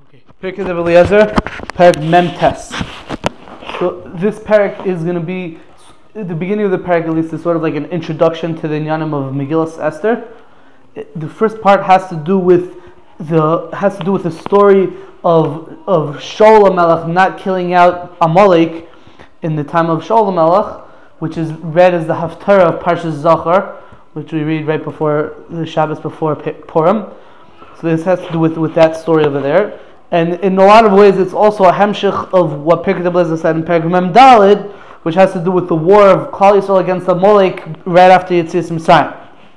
Pirkei of Eliezer, Parak Mem Tes. So this parak is going to be, the beginning of the parak at least is sort of like an introduction to the Inyanim of Megillas Esther. The first part has to do with the story of Shaul HaMelech not killing out Amalek in the time of Shaul HaMelech, which is read as the Haftarah of Parshas Zachar, which we read right before the Shabbos before Purim. So this has to do with that story over there. And in a lot of ways, it's also a hemshich of what Pirkei Eliezer said in Perek Mem Daled, which has to do with the war of Klal Yisrael against Amalek right after Yetzias Mitzrayim.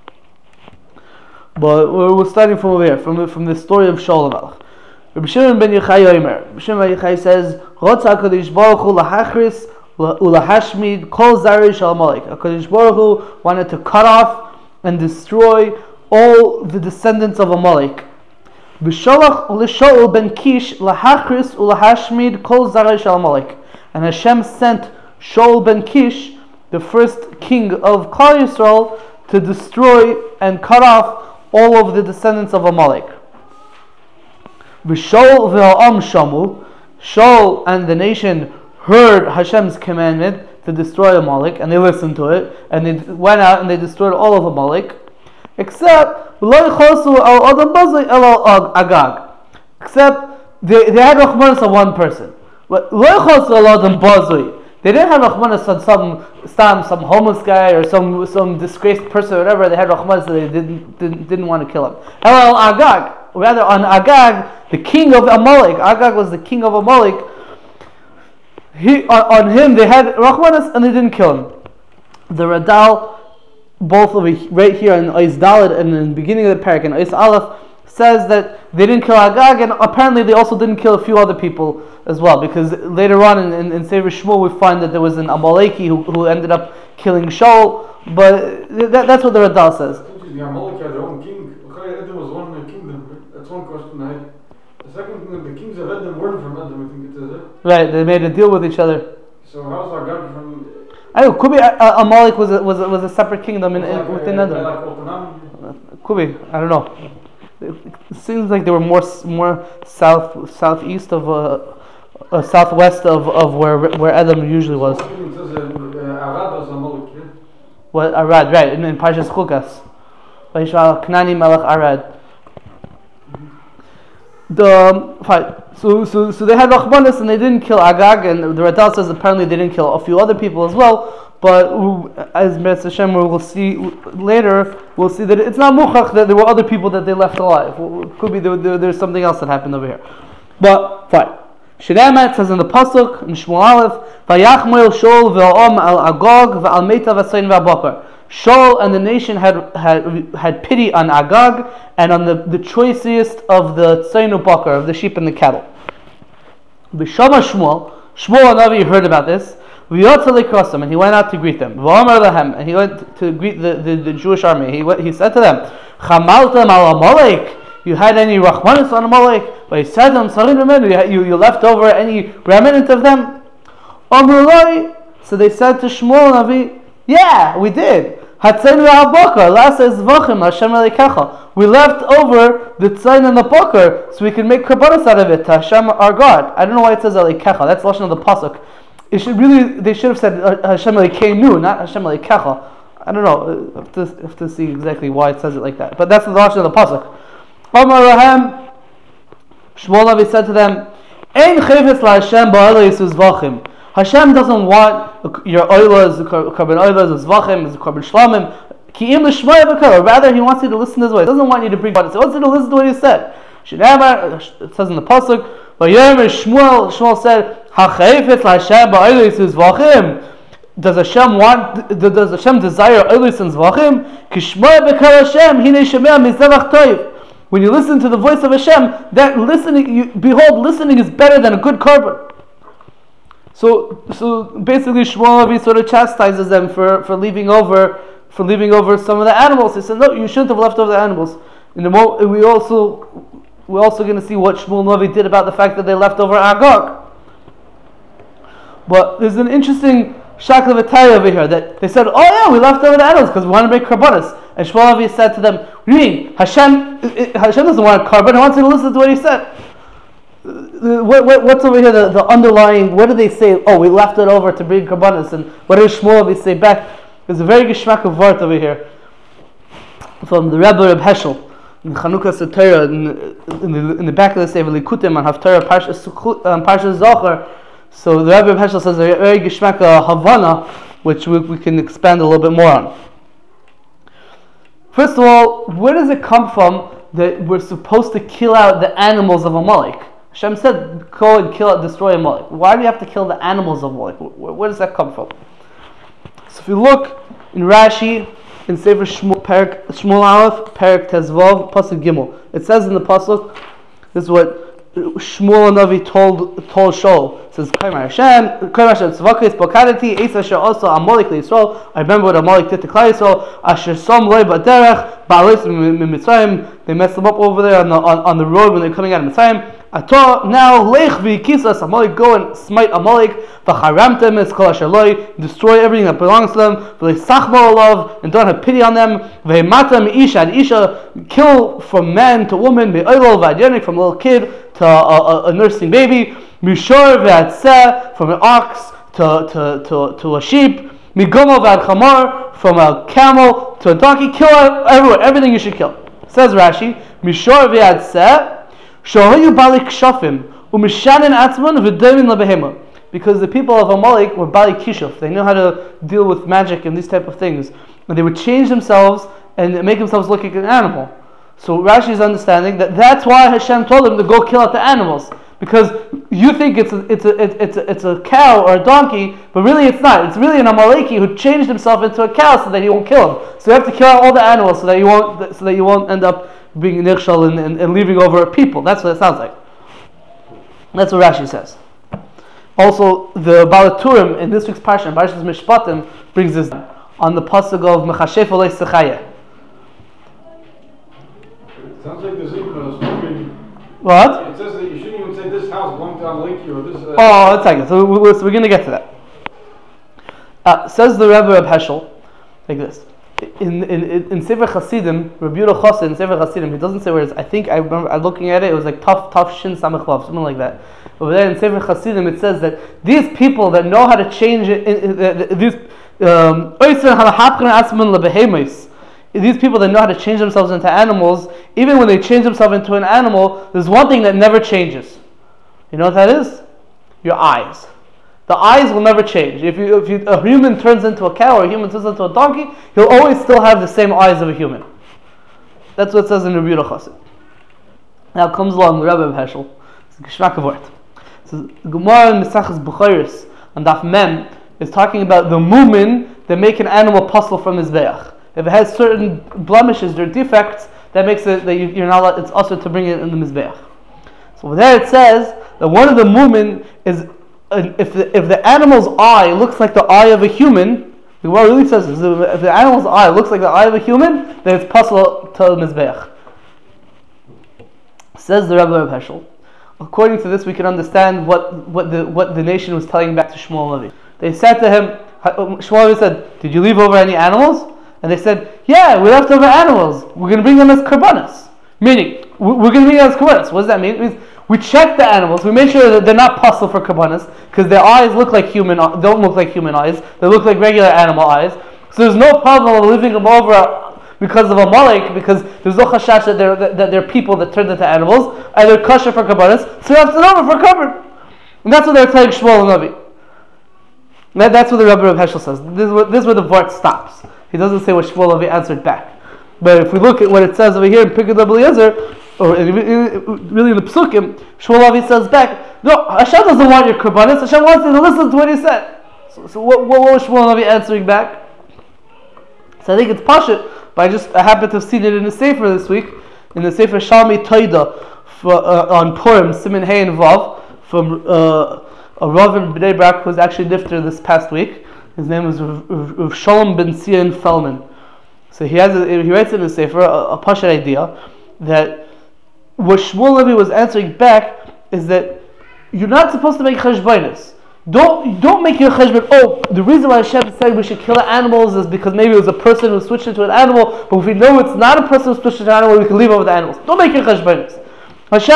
But we're starting from over here, from the story of Shaul HaMelech. Rabbi Shimon ben Yochai Omer. Rabbi Shimon ben Yochai says, "Rotza HaKadosh Baruch Hu lahachris ulahashmid kol zarei shel Amalek." HaKadosh Baruch Hu wanted to cut off and destroy all the descendants of Amalek. B'sholach l'Shaul ben Kish lahachris ulahashmid kol zarei shel Amalek. And Hashem sent Shaul ben Kish, the first king of Klal Yisrael, to destroy and cut off all of the descendants of Amalek. V'Shaul v'ha'am shamu. Shaul and the nation heard Hashem's commandment to destroy Amalek, and they listened to it, and they went out and they destroyed all of Amalek, except except they had Rachmanis on one person. They didn't have Rachmanis on some homeless guy or some disgraced person or whatever. They had Rachmanis, so they didn't want to kill him. El Agag, rather on Agag, the king of Amalek. Agag was the king of Amalek. On him they had Rachmanis and they didn't kill him. The Radal, both right here in Ois Daled and in the beginning of the parak in Ois Aleph, says that they didn't kill Agag, and apparently they also didn't kill a few other people as well, because later on in Sefer Shmuel we find that there was an Amaleki who ended up killing Shaul, but that's what the Radal says. The Amalek had their own king. Edom was one kingdom. That's one question I had. The second thing, the kings of Edom weren't from Edom, I think it is it. Right, they made a deal with each other. So how's Agag from... I don't know, could be Amalek was a separate kingdom within Edom. Could be, I don't know. It seems like they were more southeast of southwest of where Edom usually was. Arad was Amalek, yeah? What Arad, right? In Parshas Chukas, Vayishval Knani Melech Arad. So they had Rachmanis and they didn't kill Agag, and the Radal says apparently they didn't kill a few other people as well. But as Meretz Hashem we'll see later, we'll see that it's not muchach that there were other people that they left alive. It could be there's something else that happened over here. But fine. Shneimah says in the pasuk in Shmuel Aleph, "Vayachmoil Shaul ve'om al Agag ve'al Meita v'Sayin ve'Abakar." Shaul and the nation had pity on Agag and on the choicest of the Tzayin u'Bakar, of the sheep and the cattle. B'shama Shmuel Hanavi heard about this. And he went out to greet them. And he went to greet the Jewish army. He said to them, "Chamaltem al Amalek. You had any Rachmanis on Amalek? But he said to them, you left over any remnant of them?" So they said to Shmuel Navi, "Yeah, we did. We left over the tzayin and the bokar so we can make karbanos out of it to Hashem our God." I don't know why it says Elikecha. That's lashon of the pasuk. They should have said Hashem Elikeinu, not Hashem Elikecha. I don't know. I have to see exactly why it says it like that. But that's the lashon of the pasuk. Amar Shmuel Navi said to them, "Ein chayves la Hashem ba'alei zvachim." Hashem doesn't want your oilas, carbon oilas, zvachim, carbon shlamim. Ki im l'shmaya b'kol. Rather, He wants you to listen to His way. He doesn't want you to bring about it. He wants you to listen to what He said. It says in the pasuk, Shmuel said, "Hachayves la Hashem ba'alei zvachim." Does Hashem desire oilas and zvachim? Ki shmaya b'kol Hashem hinei shemea mizevach toiv. When you listen to the voice of Hashem, that listening is better than a good carbon. So basically, Shmuel Avi sort of chastises them for leaving over some of the animals. He said, "No, you shouldn't have left over the animals." We're also going to see what Shmuel Navi did about the fact that they left over Agag. But there's an interesting shakla v'taya over here that they said, "Oh yeah, we left over the animals because we want to make karbanos." And Shmuel Avi said to them, "What do you mean? Hashem doesn't want a carbon. He wants you to listen to what He said." what's over here? The underlying. What do they say? Oh, we left it over to bring karbanos, and what does Shmuel say back? There's a very geschmack of word over here from the Rebbe Reb Heschel in Chanukah Satira in the back of the Sefer Likutim on Haftarah Parsha Zohar. So the Rebbe Reb Heschel says a very geschmack Havana, which we can expand a little bit more on. First of all, where does it come from that we're supposed to kill out the animals of Amalek? Hashem said, go and kill out, destroy Amalek. Why do you have to kill the animals of Amalek? Where does that come from? So if you look in Rashi, in Sefer Shmuel Aleph, Perek Tezvav, Pasuk Gimel, it says in the Pasuk, this is what Shmuel Navi told Shaul. It says, Kaimar Hashem, Tzvakis Pokadati, Eis Asher also Amalek Yisrael. I remember what Amalek did to Klal Yisrael. Asher Som Loi Baderech, Ba'alis Mitzrayim. They messed them up over there on the road when they're coming out of Mitzrayim. Ato now Lech v'Kisas Amalek, go and smite Amalek. V'charamtem es kol asher loi, destroy everything that belongs to them. V'leisachmo olav, and don't have pity on them. V'hematam isha and isha, kill from man to woman. V'oilol v'adyanik, from a little kid to a nursing baby. Mishor v'atzeh, from an ox to a sheep. Migomo v'adchamar, from a camel to a donkey. Kill everywhere, everything you should kill. Says Rashi, Mishor v'atzeh. Because the people of Amalek were Bali Kishuf. They know how to deal with magic and these type of things. And they would change themselves and make themselves look like an animal. So Rashi is understanding that that's why Hashem told them to go kill out the animals. Because you think it's a cow or a donkey, but really it's not. It's really an Amaleki who changed himself into a cow so that he won't kill him. So you have to kill out all the animals so that you won't end up being nirshal and leaving over people. That's what it sounds like. That's what Rashi says. Also, the Balaturim in this week's Parsha, Parshas Mishpatim, brings this on the pasuk of Mechashef Olei Sechaya. Sounds like there's even a story. What? It says that you shouldn't even say this house belonged to Amaleki or this. Oh, one second. So we're going to get to that. Says the Rebbe Reb Heschel, like this. In Sefer Chasidim, Rabbi Yehuda Chassid in Sefer Chasidim, he doesn't say where it is. I think I remember looking at it. It was like Tav Shin Samech Vav, something like that. Over there in Sefer Chasidim, it says that these people that know how to change it, these people that know how to change themselves into animals, even when they change themselves into an animal, there's one thing that never changes. You know what that is? Your eyes. The eyes will never change. If a human turns into a cow or a human turns into a donkey, he'll always still have the same eyes of a human. That's what it says in Rabbi Yehuda Chassid. Now comes along the Rebbe of Heschel. It's a geschmack of word. So Gemara in Mesachas Bukhairis on Daf Mem is talking about the mumin that make an animal puzzle from his beach. If it has certain blemishes or defects, that makes it that you're not allowed, it's also to bring it in the mizbeach. So there it says that one of the mumin is if the animal's eye looks like the eye of a human, the Gemara really says this, if the animal's eye looks like the eye of a human, then it's possible to the mizbeach. Says the Rebbe of Heschel. According to this, we can understand what the nation was telling back to Shmuel Levi. They said to him, Shmuel Levi said, "Did you leave over any animals?" And they said, "Yeah, we left over animals. We're going to bring them as karbanos." Meaning, we're going to bring them as karbanos. What does that mean? It means we check the animals. We make sure that they're not puzzle for karbanos because their eyes don't look like human eyes. They look like regular animal eyes. So there's no problem of leaving them over because of Amalek, because there's no chashash that they're people that turned into animals, and they're kosher for karbanos, so you have to know for karban. And that's what they're telling Shmuel Navi. That's what the Rebbe of Heschel says. This is where the vart stops. He doesn't say what Shmuel Navi answered back. But if we look at what it says over here in Pirkei Eliezer, or really in the Psukim, Shmuel Navi says back, no, Hashem doesn't want your karbanos, Hashem wants you to listen to what he said. So what was Shmuel Navi answering back? So I think it's Pashut, but I happened to have seen it in the Sefer this week, in the Sefer Shalmi Toida on Purim, Siman Hey and Vav, from a Rav in Bnei Brak who was actually nifter this past week. His name was Rav Shalom Ben Zion Feldman. So he writes in the Sefer a Pashut idea that what Shmuel Levi was answering back is that you're not supposed to make cheshbonos. Don't make your cheshbon. Oh, the reason why Hashem said we should kill animals is because maybe it was a person who switched into an animal. But if we know it's not a person who switched into an animal, we can leave over the animals. Don't make your cheshbonos. Hashem,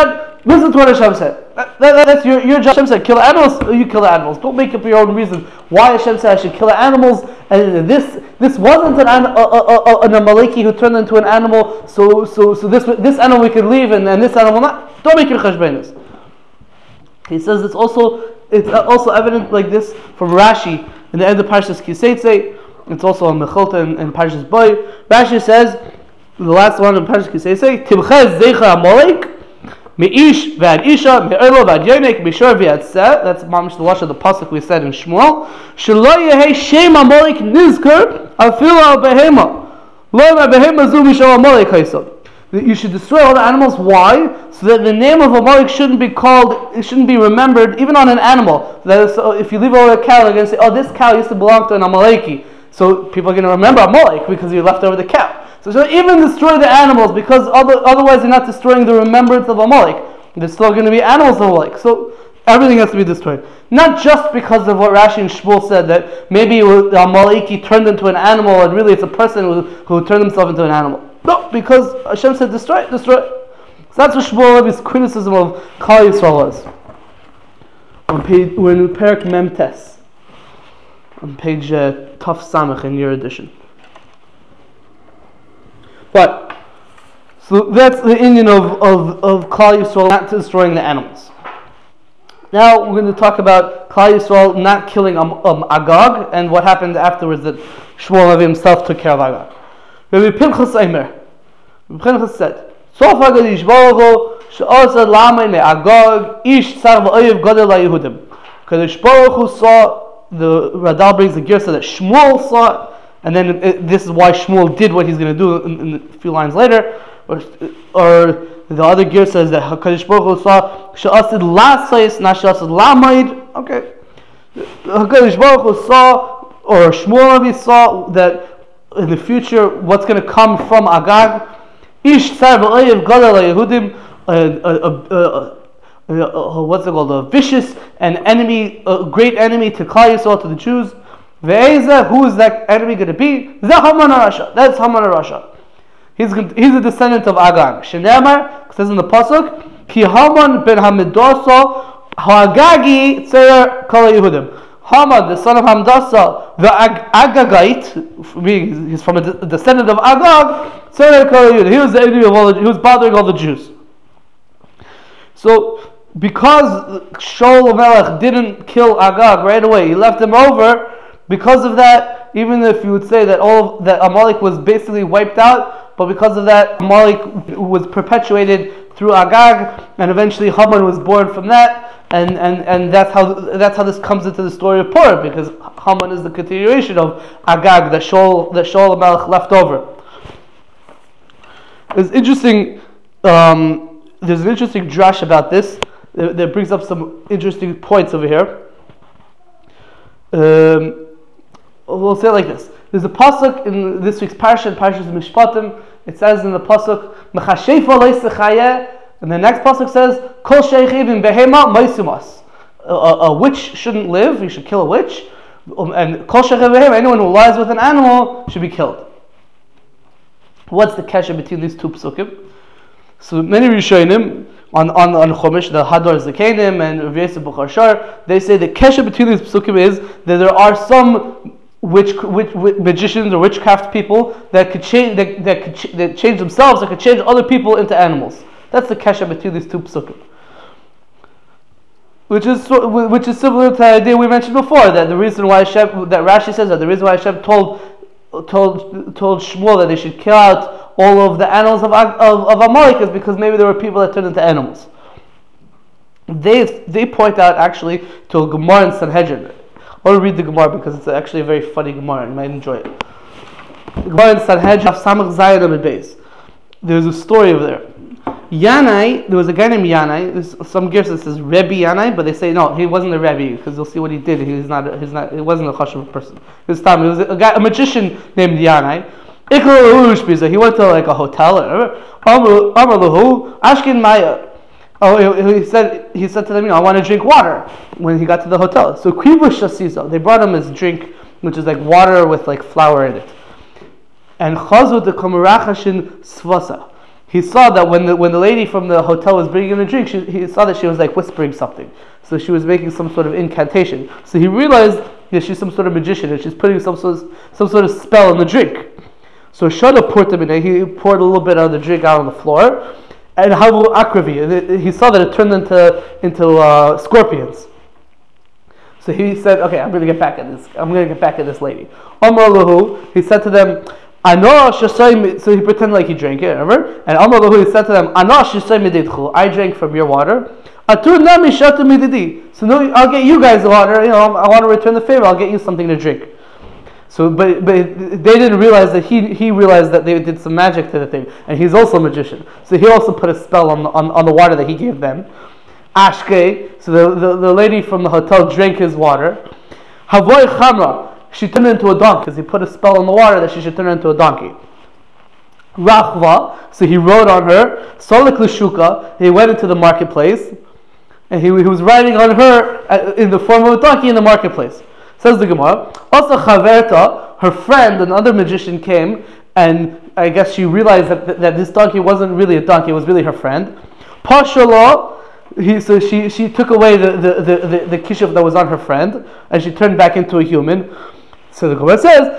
Listen to what Hashem said. That's your job. Hashem said, kill animals, you kill the animals. Don't make up your own reason why Hashem said I should kill the animals. And this wasn't an Amaleki who turned into an animal, so this animal we could leave and this animal not. Don't make your cheshbenos. He says it's also evident like this from Rashi in the end of Parshas Kiseitze. It's also on Mechilta and Parshas Boy. Rashi says, the last one in Parshas Kiseitze, Timchez Zeicha Amalek. Me'ish v'ad isha, me'erlo v'ad yonek, me'shor v'ad seh. That's mamish the lush of the pasuk we said in Shmuel. Shelo yehei shem Amalek nizker afilu al behema. Lo ma behema zu mishal Amalek haisa. You should destroy all the animals. Why? So that the name of Amalek shouldn't be called, it shouldn't be remembered, even on an animal. That is, if you leave over a cow, they're going to say, oh, this cow used to belong to an Amaleki. So people are going to remember Amalek because you left over the cow. So even destroy the animals, because otherwise you're not destroying the remembrance of Amalek. There's still going to be animals of Amalek. So everything has to be destroyed. Not just because of what Rashi and Shmuel said, that maybe the Amaleki turned into an animal and really it's a person who turned himself into an animal. No, because Hashem said destroy it. So that's what Shmuel Levi's criticism of Klal Yisrael was. We're in Perek Memtes, on page Taf Samach in your edition. But so that's the Indian of Klal Yisrael not destroying the animals. Now we're going to talk about Klal Yisrael not killing Agag and what happened afterwards, that Shmuel Levi himself took care of Agag. Rabbi Pinchas Eimer, Rabbi Pinchas said, Sof HaKadosh Baruch Hu she'asa lamay me'Agag ish tzar v'oyev gadol ha'Yehudim. Kadosh Baruch Hu saw, the Radal brings the Gersa that Shmuel saw, and then this is why Shmuel did what he's going to do in a few lines later. Or the other gear says that HaKadosh Baruch Hu saw she'asid la'asayis, not she'asid la'mayid. Okay. HaKadosh Baruch Hu saw, or Shmuel Levi saw, that in the future what's going to come from Agag. Ish tzar v'oyev gadol ha'Yehudim, what's it called? A vicious and enemy, a great enemy to Klal Yisrael, to the Jews. Ve'ezeh, who is that enemy going to be? Zeh Haman HaRasha. That's Haman HaRasha. He's a descendant of Agag. Shenemar, it says in the pasuk, Ki Haman ben Hamidasa Ha'agagi tzar kol Yehudim. Haman, the son of Hamdasa, the Agagite, he's from a descendant of Agag, tzar kol Yehudim. He was the enemy of all he was bothering all the Jews. So, because Shaul HaMelech didn't kill Agag right away, he left him over. Because of that, even if you would say that that Amalek was basically wiped out, but because of that, Amalek was perpetuated through Agag, and eventually Haman was born from that, and that's how this comes into the story of Purim, because Haman is the continuation of Agag that Shaul HaMelech left over. It's interesting. There's an interesting drash about this that brings up some interesting points over here. We'll say it like this. There's a pasuk in this week's parsha, Parshas Mishpatim. It says in the pasuk, "Mechashefa leisechayeh," and the next pasuk says, "Kol sheichavim behema moisumas." A witch shouldn't live; you should kill a witch. And kol sheichavim behema, anyone who lies with an animal should be killed. What's the kesher between these two pasukim? So many Rishonim on Chumash, the Hadar Zakenim and Rav Yosef Buchar Shar, they say the kesher between these pasukim is that there are some witch magicians or witchcraft people that could change that change themselves, that could change other people into animals. That's the kesher between these two pasukim. Which is similar to the idea we mentioned before, that the reason why Hashem, that Rashi says that the reason why Hashem told Shmuel that they should kill out all of the animals of Amalek is because maybe there were people that turned into animals. They point out actually to a Gemara in Sanhedrin. I want to read the Gemara because it's actually a very funny Gemara. You might enjoy it. The Gemara in Sanhedrin, Samach Zayin Amid Beis. There's a story over there. Yanai, there was a guy named Yanai. There's some gears that says Rebbe Yanai, but they say no, he wasn't a Rebbe because you'll see what he did. He wasn't a chashuv person. He was a magician named Yanai. He went to like a hotel. Ashkin Maya. Oh, he said to them, I want to drink water when he got to the hotel. So Kribush Shasiza, they brought him his drink, which is like water with like flour in it. And Chazu de Kamarachashin Svasa. he saw that when the lady from the hotel was bringing him a drink, he saw that she was like whispering something. So she was making some sort of incantation. So he realized that she's some sort of magician and she's putting some sort of spell in the drink. So Shada poured him in. He poured a little bit of the drink out on the floor, and Havu Akravi. He saw that it turned into scorpions. So he said, "Okay, I'm going to get back at this. I'm going to get back at this lady." Amar Lahu, he said to them, "I know." So he pretended like he drank it, remember? And Amar Lahu, he said to them, "I know I drank from your water. So no, I'll get you guys water. You know, I want to return the favor. I'll get you something to drink." So, but they didn't realize that he realized that they did some magic to the thing, and he's also a magician. So he also put a spell on the water that he gave them. Ashke, so the lady from the hotel drank his water. Havoy Chamra, she turned into a donkey because he put a spell on the water that she should turn into a donkey. Rachva, so he rode on her. Solik Lishuka, he went into the marketplace, and he was riding on her in the form of a donkey in the marketplace. Says the Gemara. Also Chaverta, her friend, another magician, came, and I guess she realized that this donkey wasn't really a donkey; it was really her friend. Pashala. So she took away the kishuf that was on her friend, and she turned back into a human. So the Gemara says,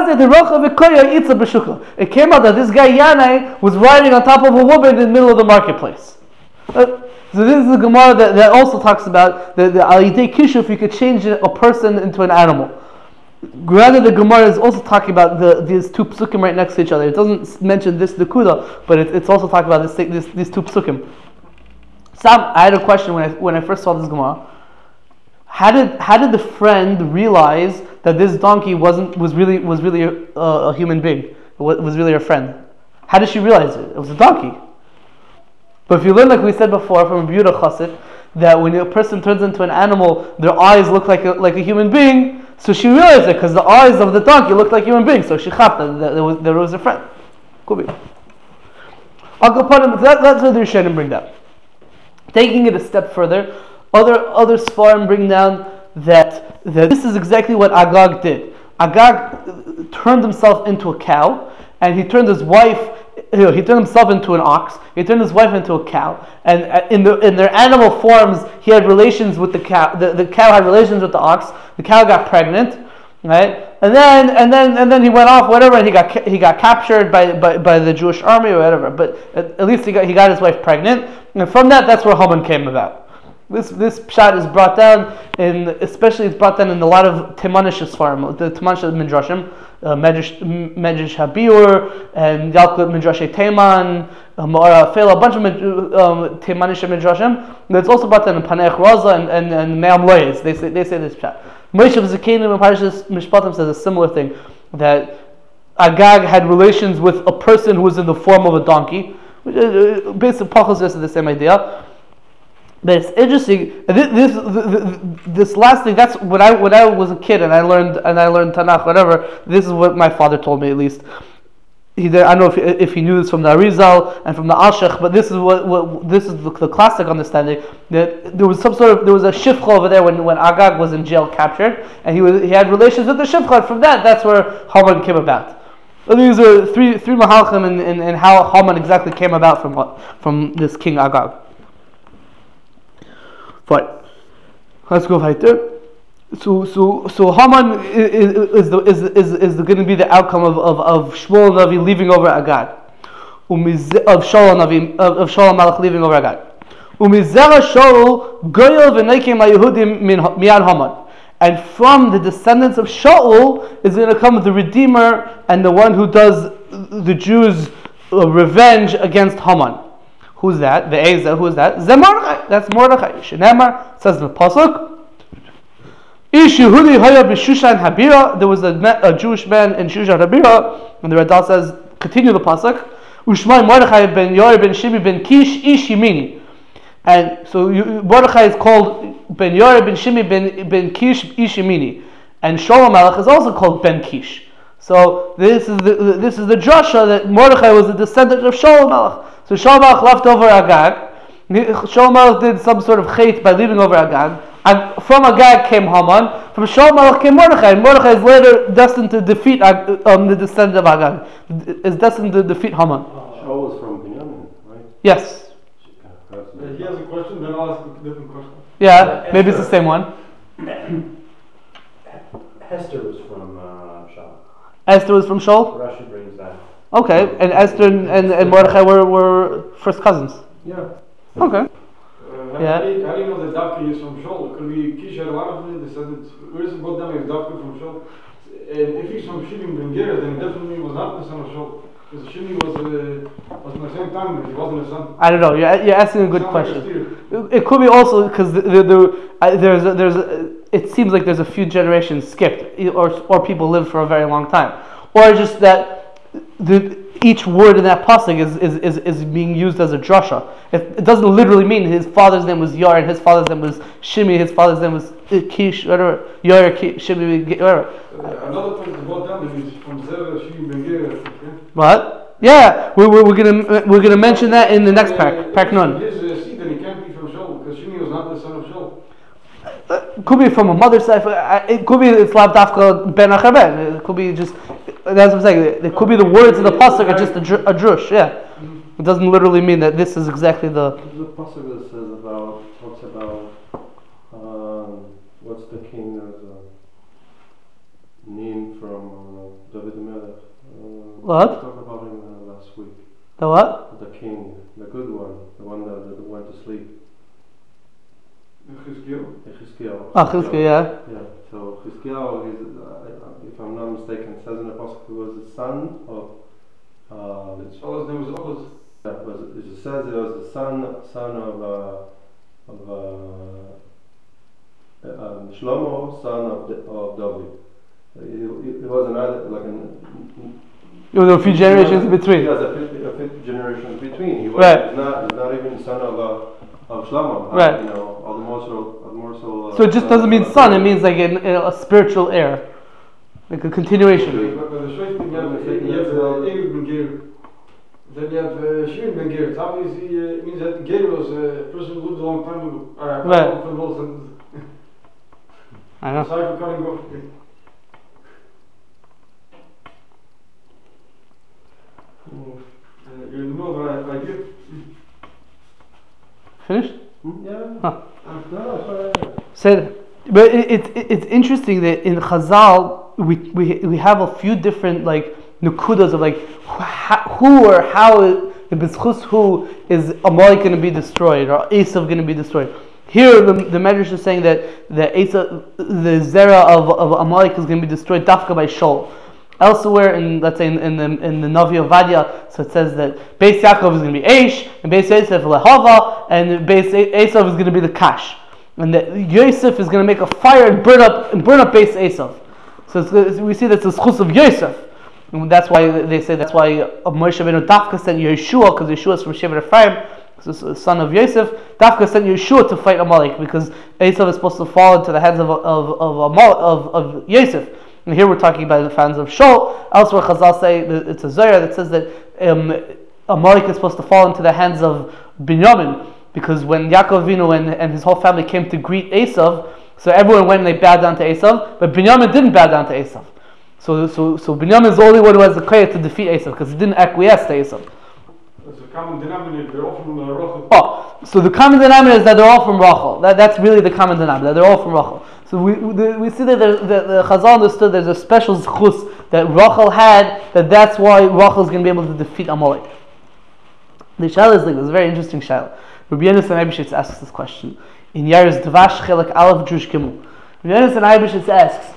it came out that this guy Yanai was riding on top of a woman in the middle of the marketplace. So this is the Gemara that also talks about the alidei kishuf, you could change a person into an animal. Granted, the Gemara is also talking about these two psukim right next to each other. It doesn't mention this Nakuda, but it's also talking about these two psukim. Sam, I had a question when I first saw this Gemara. How did the friend realize that this donkey was really a human being? Was really her friend? How did she realize it? It was a donkey. But if you learn, like we said before, from Rabbi Yehuda Chassid, that when a person turns into an animal, their eyes look like a human being. So she realized it because the eyes of the donkey looked like human beings. So she chapped that there was a friend. Could be. I'll go put him. That's what the Rishonim bring down. Taking it a step further, other Sfarim bring down that this is exactly what Agag did. Agag turned himself into a cow, and he turned his wife. He turned himself into an ox. He turned his wife into a cow, and in their animal forms, he had relations with the cow. The cow had relations with the ox. The cow got pregnant, right? And then he went off, whatever, and he got captured by the Jewish army or whatever. But at least he got his wife pregnant, and from that's where Haman came about. This pshat is brought down especially it's brought down in a lot of Timanish Sfarim, the Timanish Midrashim, Medrash Habiur, and Yalkut Midrash Teiman, Ma'ara Fel, a bunch of Timanish Midrashim. That's also brought down in Panech Raza and Me'am Loyes. They say this pshat. Moshe Zakenim in Parashas Mishpatim says a similar thing, that Agag had relations with a person who was in the form of a donkey. Which basically Pachos is the same idea. But it's interesting. This last thing. That's when I was a kid and I learned Tanakh. Whatever. This is what my father told me, at least. I don't know if he knew this from the Arizal and from the Alshech, but this is this is the classic understanding, that there was a shifcha over there when Agag was in jail, captured, and he had relations with the shifcha. And from that's where Haman came about. So these are three mahalchim and how Haman exactly came about from this king Agag. Fine. Let's go weiter. So Haman is going to be the outcome of Shmuel Navi leaving over Agag, of Shalom Malach leaving over Agag. Umizera Shaul goyel v'neikim haYehudim miyan Haman, and from the descendants of Shaul is going to come the Redeemer and the one who does the Jews' revenge against Haman. Who's that? The Eza. Who is that? Mordechai. That's Mordechai. Shenemar says in the pasuk. Ishihudi haya b'Shushan Habira. There was a Jewish man in Shushan Habira, and the Radal says, continue the pasuk. Ushmai Mordechai ben Yoir ben Shimi ben Kish Ish Yimini. And so Mordechai is called ben Yoir ben Shimi ben Kish Ish Yimini, and Shalom Malach is also called ben Kish. So this is the drasha that Mordechai was a descendant of Shalom Malach. So Shalom Malach left over Agag. Shalom Malach did some sort of chait by leaving over Agag. And from Agag came Haman. From Shalom Malach came Mordechai. And Mordechai is later destined to defeat the descendant of Agag. Is destined to defeat Haman. Shaul is from Binyamin. Yes. He has a question, then I'll ask a different question. Yeah, maybe it's the same one. Hester was from Shaul. Esther was from Shaul? Rashi brings that. Okay, and Esther and Mordechai were first cousins. Yeah. Okay. How do you know that Davka is from Shaul? It could be Kish Arwanavli, they said it. Where is it about them is Davka from Shaul? And if he's from Shimon ben Gera, then he definitely was not the son of Shaul. Because Shimon was in the same time, but he wasn't his son. I don't know. You're asking a good question. It could be also because it seems like there's a few generations skipped, or people lived for a very long time, or just that each word in that pasuk is being used as a drasha. It doesn't literally mean his father's name was Yar and his father's name was Shimi, his father's name was Kish, whatever. Yar, Shimi, whatever. Another point about them is from Zera Shimon ben Gera. What? Yeah, we're gonna mention that in the next parak nun. His seed, then he can't be from Shaul because Shimi was not the son of Shaul. Could be from a mother's side. It could be it's lav dafka ben achaben. It could be just. That's what I'm saying. It could be the words in the pasuk are just a drush. Yeah, it doesn't literally mean that this is exactly the. The pasuk that says talks about what's the king of Nin from David Melech. What? We talked about him last week. The what? The king, the good one, the one that went to sleep. Chizkiyahu. Chizkiyahu, yeah. Yeah. So Chizkiyahu is, if I'm not mistaken, says in the pasuk he was the son of. His father's name was Oz. Yeah, it says he was the son of Shlomo, son of David. It was another like an. It was a few generations in between. Yes, a few generations between. He was right. He's not even son of Shlomo. Right. You know, so it just doesn't mean son. It means like a spiritual heir, like a continuation. But the straight thing you have Ehud ben Ger. Then you have Shimon ben Ger. It's obviously it means that Ger was a person who lived a long time ago. Right. I know. Sorry for cutting off. You're in the middle of an idea. Finished? Yeah. Huh. No, Say that. But it's interesting that in Chazal we have a few different like nukudas of like who or how the b'zchus who is Amalek going to be destroyed or Esav going to be destroyed. Here the Medrash is saying that Esav, the zera of Amalek is going to be destroyed dafka by Shaul. Elsewhere, let's say in the Navi Ovadia, so it says that Beis Yaakov is going to be Eish, and Beis Yosef Lehava, and Beis Esav is going to be the Kash, and that Yosef is going to make a fire and burn up Beis Esav. So we see that's the schus of Yosef, and that's why they say that's why Moshe Rabbeinu Dafka sent Yeshua, because Yeshua is from Shevet Ephraim, the son of Yosef. Dafka sent Yeshua to fight Amalek because Esav is supposed to fall into the hands of Yosef. And here we're talking about the fans of Shaul. Elsewhere, Chazal say that it's a Zohar that says that Amalek is supposed to fall into the hands of Binyamin, because when Yaakov Avinu and his whole family came to greet Esav, so everyone went and they bowed down to Esav, but Binyamin didn't bow down to Esav. So Binyamin is the only one who has the kayah to defeat Esav because he didn't acquiesce to Esav. That's a common denominator. They're all from Rachel. Oh, so the common denominator is that they're all from Rachel. That's really the common denominator. They're all from Rachel. So we see that the Chazal understood there's a special zchus that Rachel had, that's why Rachel is going to be able to defeat Amalek. The shayla is like this very interesting shayla. Rabbi Yonasan Eibeshitz asks this question in Yaris Dvash Chelek Aleph Drush Gimel. Rabbi Yonasan Eibeshitz asks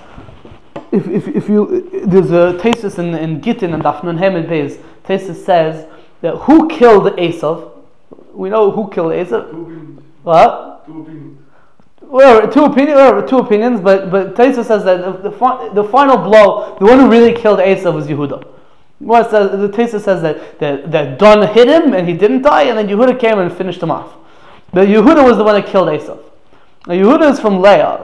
if you there's a thesis in Gittin and Daf Nun Hem and Beis. Thesis says that who killed Esav? We know who killed Esav. What? Two opinions, but Taisa says that the final blow, the one who really killed Esav was Yehuda. The Taisa says that Don hit him and he didn't die, and then Yehuda came and finished him off. But Yehuda was the one that killed Esav. Now Yehuda is from Leah,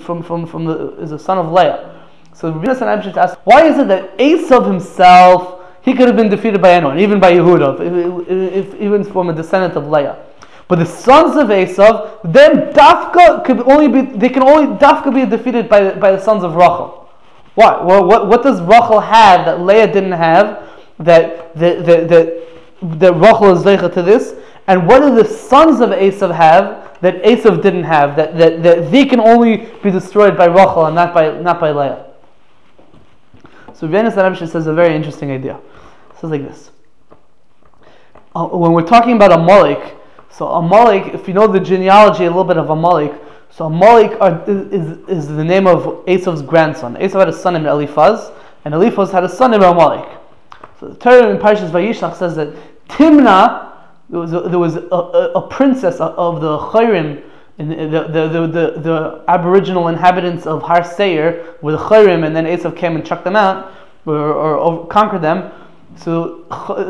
is a son of Leah. So Rabbi Yonasan Eibeshitz asks, why is it that Esav himself, he could have been defeated by anyone, even by Yehuda, even from a descendant of Leah. But the sons of Esav, then Dafka can only Dafka be defeated by the sons of Rachel. Why? Well, what does Rachel have that Leah didn't have? That that Rachel is zeicha to this, and what do the sons of Esav have that Esav didn't have, that they can only be destroyed by Rachel and not by Leah. So Rabbeinu Sanabisha says a very interesting idea. It says like this. When we're talking about Amalek, so Amalek, if you know the genealogy a little bit of Amalek, so Amalek is the name of Esav's grandson. Esav had a son named Eliphaz, and Eliphaz had a son named Amalek. So the Torah in Parshas Vayishlach says that Timnah, there was a princess of the Chayrim, the Aboriginal inhabitants of Har Seir, were the Chayrim, and then Esav came and chucked them out, or conquered them. So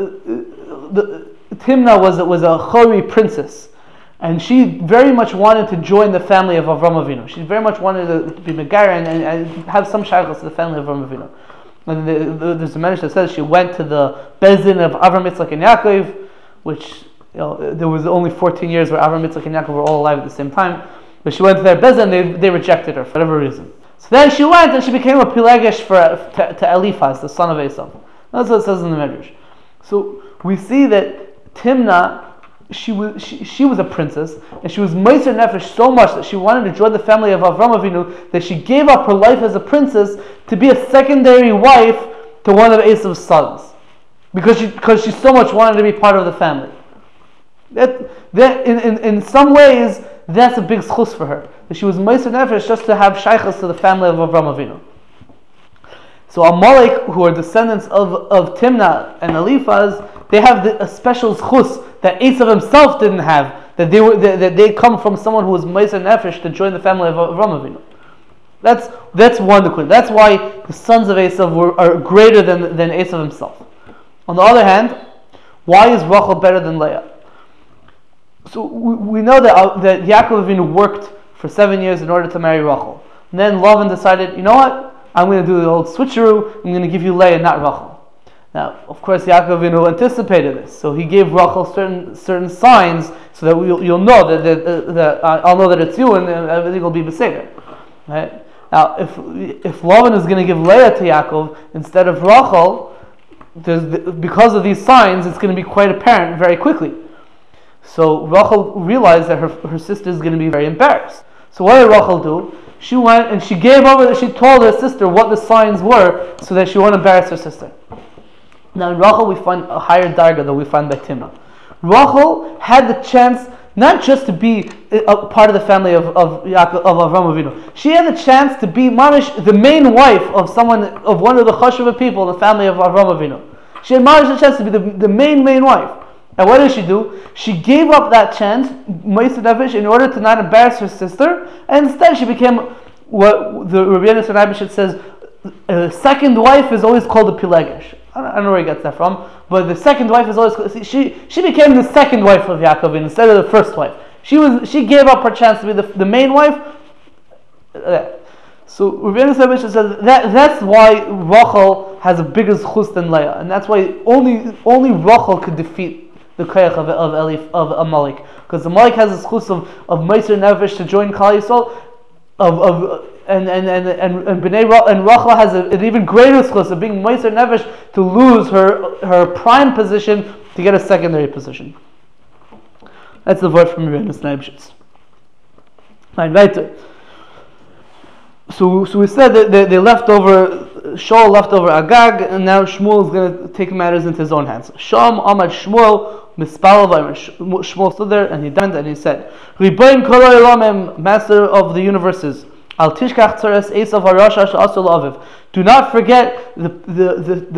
Timnah was a Chori princess, and she very much wanted to join the family of Avram Avinu. She very much wanted to be Megar and have some shaykhs to the family of Avram Avinu. And there's a message that says she went to the Bezin of Avram, Yitzchak, and Yaakov, which there was only 14 years where Avram, Yitzchak, and Yaakov were all alive at the same time. But she went to their Bezin, they rejected her for whatever reason. So then she went and she became a Pilegesh to Eliphaz, the son of Esav. That's what it says in the Medrash. So we see that Timnah, she was a princess, and she was Meiser Nefesh so much that she wanted to join the family of Avram Avinu, that she gave up her life as a princess to be a secondary wife to one of Esav's sons, because she so much wanted to be part of the family. That in some ways, that's a big schus for her, that she was Meiser Nefesh just to have shaykhs to the family of Avram Avinu. So Amalek, who are descendants of Timnah and Eliphaz, they have a special schus that Esav himself didn't have, that they come from someone who was Meiser Nefesh to join the family of Avram Avinu. That's wonderful. That's why the sons of Esav are greater than Esav himself. On the other hand, why is Rachel better than Leah? So we know that Yaakov Avinu worked for 7 years in order to marry Rachel. And then Lavan decided, you know what? I'm going to do the old switcheroo. I'm going to give you Leah, not Rachel. Now, of course, Yaakov Avinu anticipated this, so he gave Rachel certain signs so that you'll know that I'll know that it's you, and everything will be beseder. Right? Now, if Lavan is going to give Leah to Yaakov instead of Rachel, because of these signs, it's going to be quite apparent very quickly. So Rachel realized that her sister is going to be very embarrassed. So what did Rachel do? She went and she told her sister what the signs were so that she won't embarrass her sister. Now in Rachel we find a higher darga than we find by Timnah. Rachel had the chance not just to be a part of the family of Avram Avinu. She had the chance to be mamish, the main wife of one of the chashuva people in the family of Avram Avinu. She had mamish the chance to be the main wife. And what did she do? She gave up that chance, Meiser Nefesh, in order to not embarrass her sister, and instead she became what the Rabbeinu Sanabishet says, a second wife is always called a Pilegesh. I don't know where he gets that from, but the second wife is always called, she became the second wife of Yaakov instead of the first wife. She gave up her chance to be the main wife. So Rabbeinu Sanabishet says that's why Rachel has a bigger zchus than Leah, and that's why only Rachel could defeat the koyach of Amalek, because Amalek has a schus of Meiser Nefesh to join Klal Yisrael, and Rachel has an even greater schus of being Meiser Nefesh to lose her prime position to get a secondary position. That's the word from Rabbeinu Sanabishet. Right. So we said that they left over. Shaul left over Agag, and now Shmuel is going to take matters into his own hands. Sham Amad Shmuel Mispal Shmuel stood there and he died and he said, Riboin Kol Ha'olamim, Master of the universes, Al Tishkach Tzaras Esav Harasha She'asu L'Aviv. Do not forget the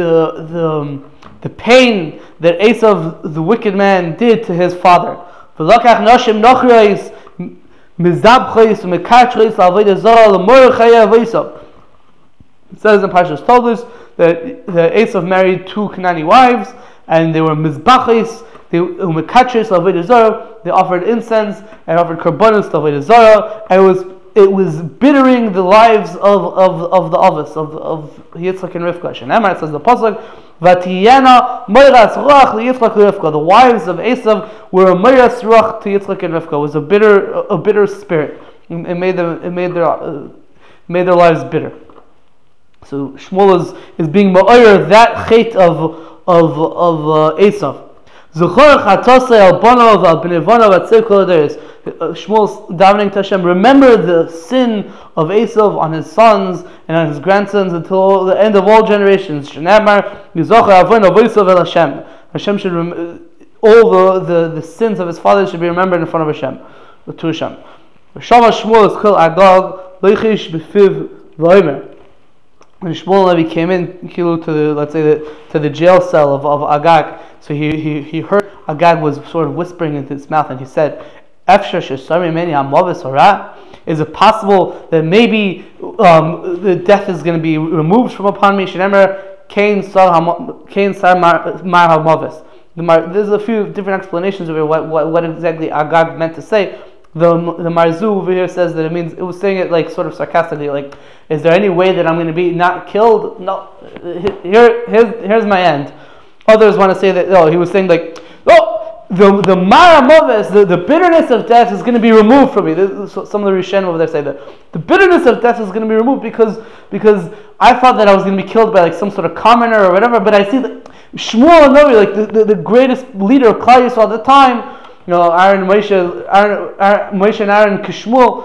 pain that Esav, the wicked man, did to his father. V'lakach Noshim Nochreis Mizabcheis Mekachreis L'Avodah Zarah L'Morechaya V'Esav. It says in Parshas Toldos that Esav married 2 Canaanite wives, and they were mizbachis, they offered incense and offered karbanos to Avodah Zarah, and it was bittering the lives of the Avos of Yitzchak and Rivka. And Emma says the pasuk, Vatiyana moiras ruach liYitzchak Rivka. The wives of Esav were a moiras ruach to Yitzchak and Rivka. It was a bitter spirit. It made their lives bitter. So Shmuel is being ma'oyer that chait of Esav. Zuchor chatosei al bono al bnevona v'atzei kol aderes. Shmuel's davening to Hashem, remember the sin of Esav on his sons and on his grandsons until the end of all generations. Shenamar yizocher avon avosav el Hashem. Hashem should all the sins of his fathers should be remembered in front of Hashem, to Hashem. Shama Shmuel is kol Agag leichish b'fiv v'omer. When Shmuel Levi came in, to the jail cell of Agag, so he heard Agag was sort of whispering into his mouth, and he said, is it possible that maybe the death is going to be removed from upon me? There's a few different explanations of what exactly Agag meant to say. The Marzu over here says that it was saying it like sort of sarcastically, like, is there any way that I'm going to be not killed? No, here's my end. Others want to say that he was saying like, the Mara Moves, the bitterness of death is going to be removed from me. Some of the Rishonim over there say that the bitterness of death is going to be removed because I thought that I was going to be killed by like some sort of commoner or whatever, but I see that Shmuel Novi, like the greatest leader of Klal Yisrael at the time, Aaron, Moshe and Aaron, Kishmuel,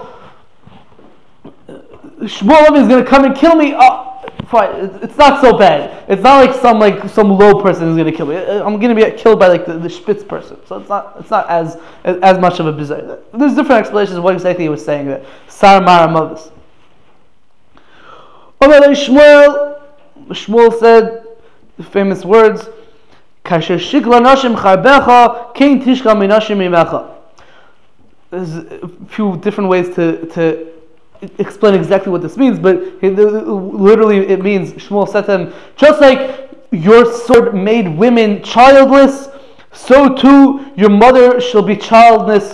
Shmuel is going to come and kill me. Fine, it's not so bad. It's not like some low person is going to kill me. I'm going to be killed by like the Spitz person. So it's not as much of a bizarre. There's different explanations of what exactly he was saying. That Sar Mara Moves. Shmuel said the famous words, Kasher shikla nashim charbecha, kein tishka minashim imecha. There's a few different ways to explain exactly what this means, but literally it means, Shmuel said to him, just like your sword made women childless, so too your mother shall be childless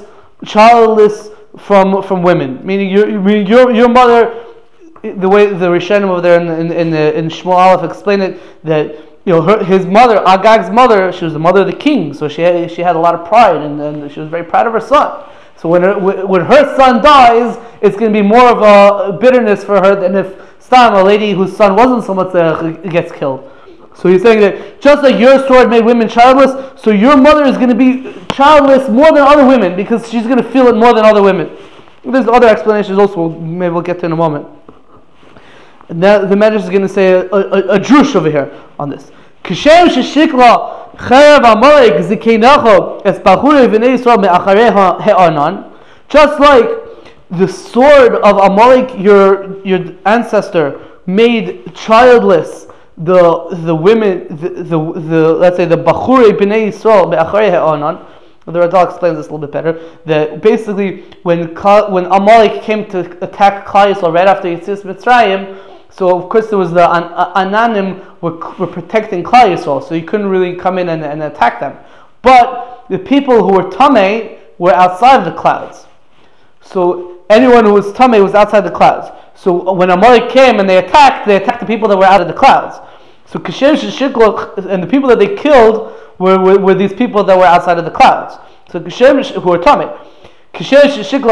from women. Meaning your mother, the way the Rishonim over there in Shmuel Aleph explain it, that his mother, Agag's mother, she was the mother of the king, so she had a lot of pride, and she was very proud of her son. So when her son dies, it's going to be more of a bitterness for her than if Stam, a lady whose son wasn't so much gets killed. So he's saying that just like your sword made women childless, so your mother is going to be childless more than other women because she's going to feel it more than other women. There's other explanations also, maybe we'll get to in a moment. And now the Medrash is going to say a drush over here on this. Kishem sheshikla Charav Amalek zikeinacho es bachurei v'nei Yisrael me'acharei he'anan. Just like the sword of Amalek, your ancestor, made childless the women, the let's say the bachurei b'nei Yisrael me'acharei he'anan. The Radal explains this a little bit better. That basically when Amalek came to attack Klal Yisrael right after Yetzias Mitzrayim, so of course there was the Ananim were protecting Klal Yisrael, so you couldn't really come in and attack them. But the people who were Tameh were outside of the clouds. So anyone who was Tameh was outside the clouds. So when Amalek came and they attacked the people that were out of the clouds. So Kashem Shishiklo, and the people that they killed were these people that were outside of the clouds. So Kashem, who were Tameh. Just like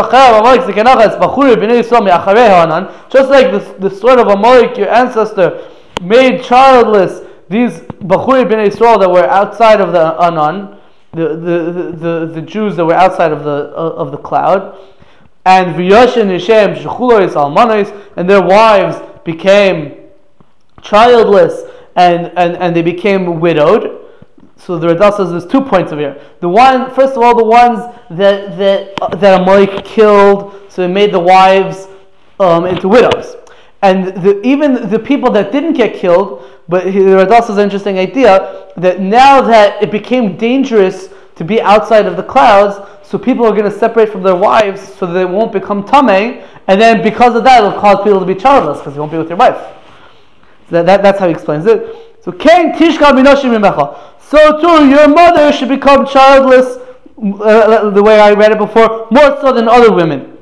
the sword of Amalek, your ancestor, made childless these Bachuri B'nai Yisrael that were outside of the Anan, the Jews that were outside of the cloud, and V'yoshen Yishem Shechulois Almanos, and their wives became childless and they became widowed. So the Radal says there's 2 points over here. First of all, the ones that Amalek killed, so it made the wives into widows. And even the people that didn't get killed, but the Radal says an interesting idea, that now that it became dangerous to be outside of the clouds, so people are going to separate from their wives so that they won't become tamei, and then because of that it'll cause people to be childless, because you won't be with your wife. So that's how he explains it. So Kain Tishka Minoshim Imecha. So too, your mother should become childless, the way I read it before, more so than other women,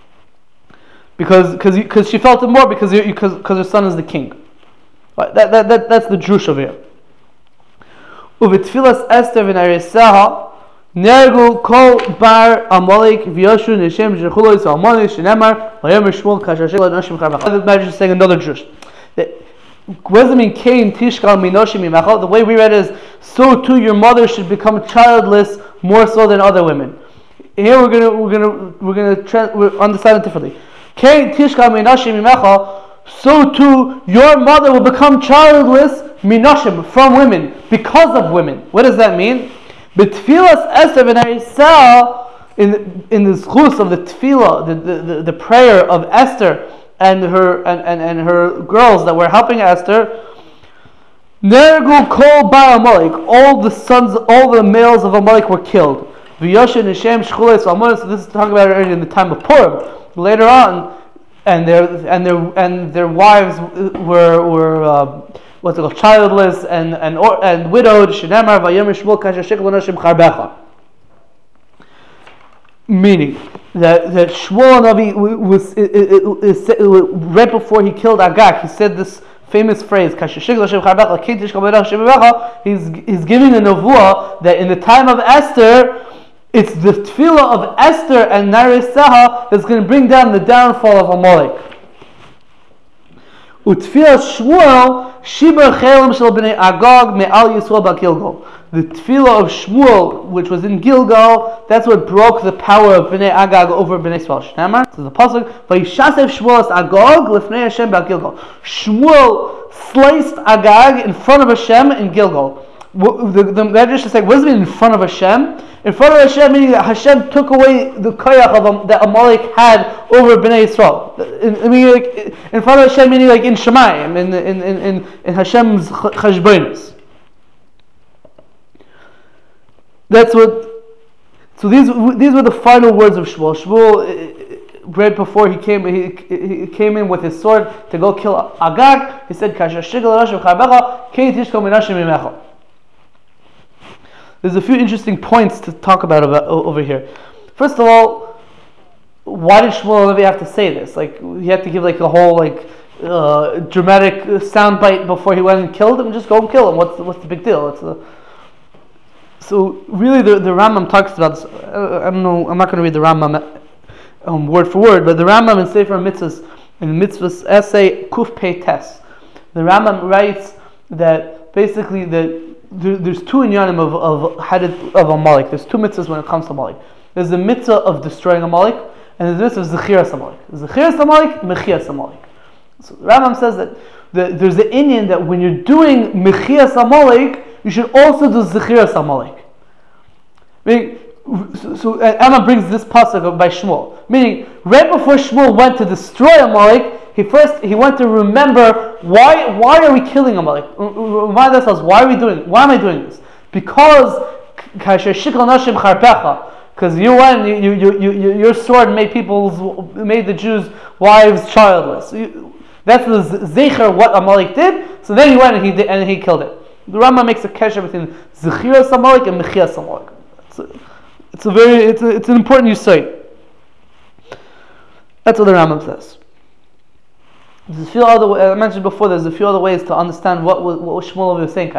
because she felt it more because her son is the king. Right, that's the drush over here. Uvitfilas Esther v'narisaha nergu kol bar Amalek v'yoshu nishem zhechulo yisrael Amalek shenemar v'yom Shmuel kashashel nashim charvach. The Medrash is saying another drush. What does it mean? Kain tishkal minoshim imecha. The way we read it is, so too your mother should become childless more so than other women. Here we're understand it differently. So too your mother will become childless minashim, from women, because of women. What does that mean? B'tfilas Esther v'Narisah, in the schus of the tefillah, the prayer of Esther and her girls that were helping Esther, Nergu kol bar Amalek, all the males of Amalek were killed. V'yoshin Hashem shchules Amalek. So this is talking about it in the time of Purim. Later on, and their wives were what's it called, childless and widowed. Shenamar vayom Shmuel kasher shikol nashim charbecha. Meaning that Shmuel Navi was right before he killed Agag, he said this famous phrase, he's giving a nevuah that in the time of Esther, it's the tefillah of Esther and Narisah that's going to bring down the downfall of Amalek. Utfilah Shmuel Shibar Chelim Shel Bnei Agag Me'al Yisrael BaGilgal. The tefillah of Shmuel, which was in Gilgal, that's what broke the power of Bnei Agag over Bnei Yisrael. Shnamar, so the pasuk, Vayishasef Shmuel es Agag Lefnei Hashem BaGilgal. Shmuel sliced Agag in front of Hashem in Gilgal. The Medrash is saying, what does it mean in front of Hashem? In front of Hashem, meaning that Hashem took away the koyach that Amalek had over Bnei Yisrael. In front of Hashem, meaning like in Shemayim, in Hashem's cheshbonos. That's what. So these were the final words of Shmuel. Shmuel, right before he came in with his sword to go kill Agag. He said, "Kasher shigel Hashem chabecha, kei tishkol minashim imecha." There's a few interesting points to talk about over here. First of all, why did Shmuel Levi have to say this? Like, he had to give like a whole dramatic soundbite before he went and killed him. Just go and kill him. What's the big deal? So really, the Rambam talks about this. I don't know. I'm not going to read the Rambam word for word, but the Rambam in Sefer Mitzvahs, in Mitzvahs essay Kuf Pei Tes, the Rambam writes that basically there's two inyanim of Amalek. There's two mitzvahs when it comes to Amalek. There's the mitzvah of destroying Amalek, and there's the mitzvah of zechiras Amalek. Zechiras Amalek, mechias Amalek. So the Rambam says that there's the inyan that when you're doing mechias Amalek, you should also do zechiras Amalek. Meaning, so Anna brings this pasuk by Shmuel. Meaning, right before Shmuel went to destroy Amalek, he went to remember why are we killing Amalek? Remind ourselves, why am I doing this? Because you went, your sword made the Jews' wives childless. That's the zecher what Amalek did. So then he went and he killed it. The Rambam makes a kesher between zechiras Amalek and mechias Amalek. It's an important yesod. That's what the Rambam says. There's a few other. I mentioned before. There's a few other ways to understand what Shmuel was saying.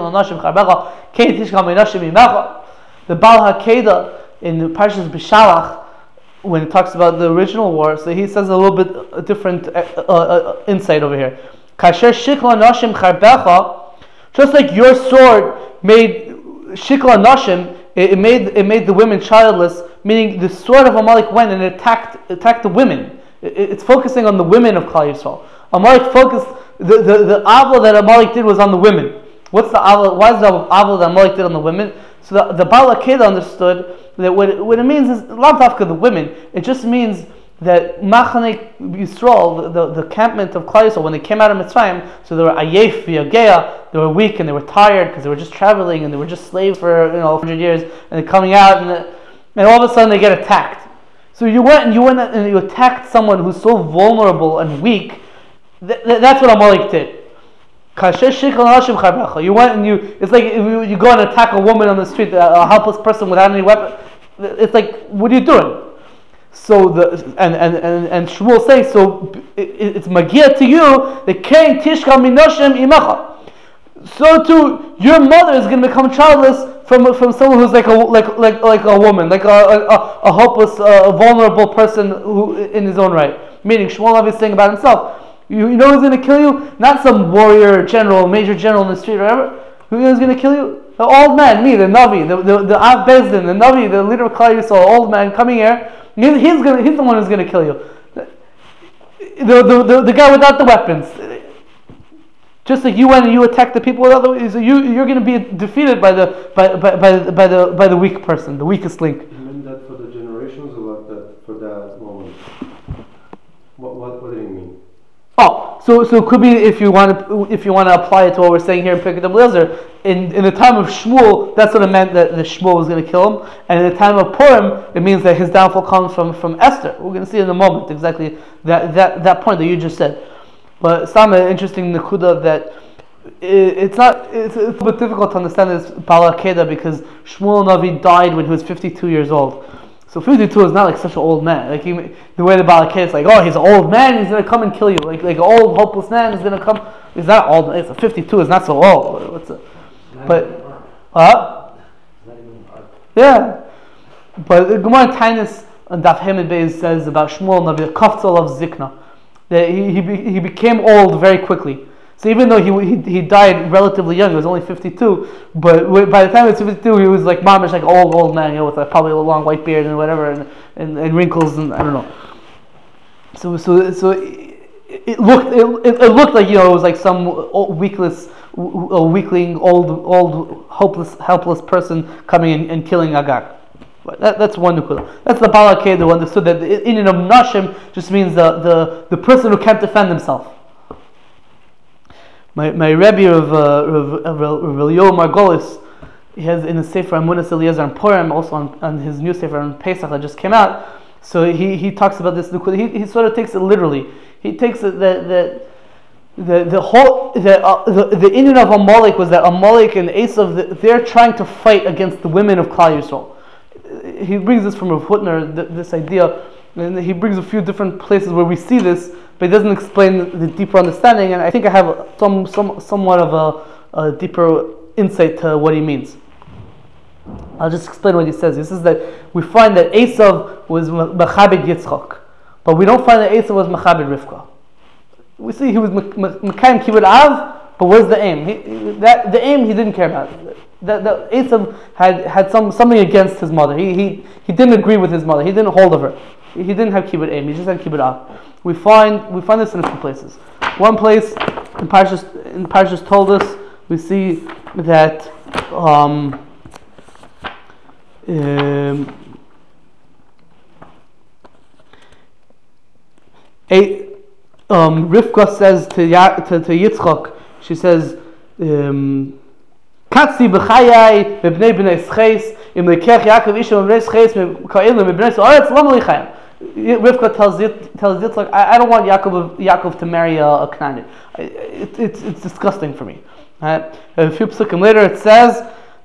The Baal HaKedah in Parshas B'Shalach, when it talks about the original war, so he says a little bit a different insight over here. Just like your sword made shikla nashim, it made the women childless. Meaning the sword of Amalek went and attacked the women. It's focusing on the women of Klal Yisrael. Amalek focused, the avla that Amalek did was on the women. What's the avla? Why is the avla that Amalek did on the women? So the Baal HaKedah understood that what it means is not tafka the women. It just means that Machane Yisrael, the campment of Klal Yisrael, when they came out of Mitzrayim, so they were ayef v'yagea, they were weak and they were tired because they were just traveling and they were just slaves for 100 years, and they're coming out and all of a sudden they get attacked. So you went and you attacked someone who's so vulnerable and weak. That's what Amalek did. You went and it's like if you go and attack a woman on the street, a helpless person without any weapon. It's like, what are you doing? So and Shmuel says, so it's magia to you, the kain tishka minoshim imecha. So too, your mother is going to become childless from someone who's like a woman, like a hopeless, vulnerable person who in his own right. Meaning, Shmuel is saying about himself. You know who's going to kill you? Not some warrior general, major general in the street or whatever. Who's going to kill you? the old man, me, the Navi, the Av Bezdin, the Navi, the leader of Klal Yisrael, old man coming here. He's the one who's gonna kill you. The guy without the weapons. Just like you went and you attacked the people without the, so you're going to be defeated by the weak person, the weakest link. You mean that for the generations or what that for that moment? What do you mean? Oh, so it could be if you want to apply it to what we're saying here in Pirkei Eliezer. In the time of Shmuel, that's what it meant that the Shmuel was going to kill him, and in the time of Purim, it means that his downfall comes from Esther. We're going to see in a moment exactly that point that you just said. But it's not an interesting nekuda that it's a bit difficult to understand this Bal Akeda because Shmuel Navi died when he was 52 years old. So 52 is not like such an old man. Like the way the Bal Akeda is like, oh, he's an old man, he's going to come and kill you. Like an old hopeless man is going to come. He's not old. It's 52 is not so old. What's it? But yeah. But the Gemara Tainus and Daf Hemid Beis says about Shmuel Navi, Kaftzal of Zikna, that he became old very quickly. So even though he died relatively young, he was only 52, but by the time he was 52, he was like mamish, like old man, with probably a long white beard and whatever, and wrinkles and I don't know. So it looked like it was like some weakling, old helpless person coming and killing Agag. That's one nukula. That's the Bal Akeda who understood that the Inyan of Nashim just means the person who can't defend himself. My Rebbe of Elio Margolis, he has in his Sefer Amunas Eliezer and Purim, also on his new Sefer on Pesach that just came out. So he talks about this nukula. He sort of takes it literally. He takes it that the Inyan of Amalek was that Amalek and Esav, they're trying to fight against the women of Klal Yisrael. He brings this from Rav Hutner, this idea, and he brings a few different places where we see this, but he doesn't explain the deeper understanding, and I think I have somewhat of a deeper insight to what he means. I'll just explain what he says. He says that we find that Esav was Mechabed Yitzchak, but we don't find that Esav was Mechabed Rivka. We see he was Mekayim Kibbud Av, but where's the aim? The aim he didn't care about. That Esav had something against his mother. He didn't agree with his mother. He didn't hold of her. He didn't have kibbud aim. He just had kibbud av. We find this in a few places. One place in Parshas told us we see that Rivka says to Yitzchak, she says, Katzi b'chayai b'bnei b'nei schais im lekech Yaakov isha b'nei schais ka'ilem b'nei s'oretz lam lichayim. Rivka tells Yitzchak, I don't want Yaakov to marry a Canaanite. It's disgusting for me. A few psukim later it says,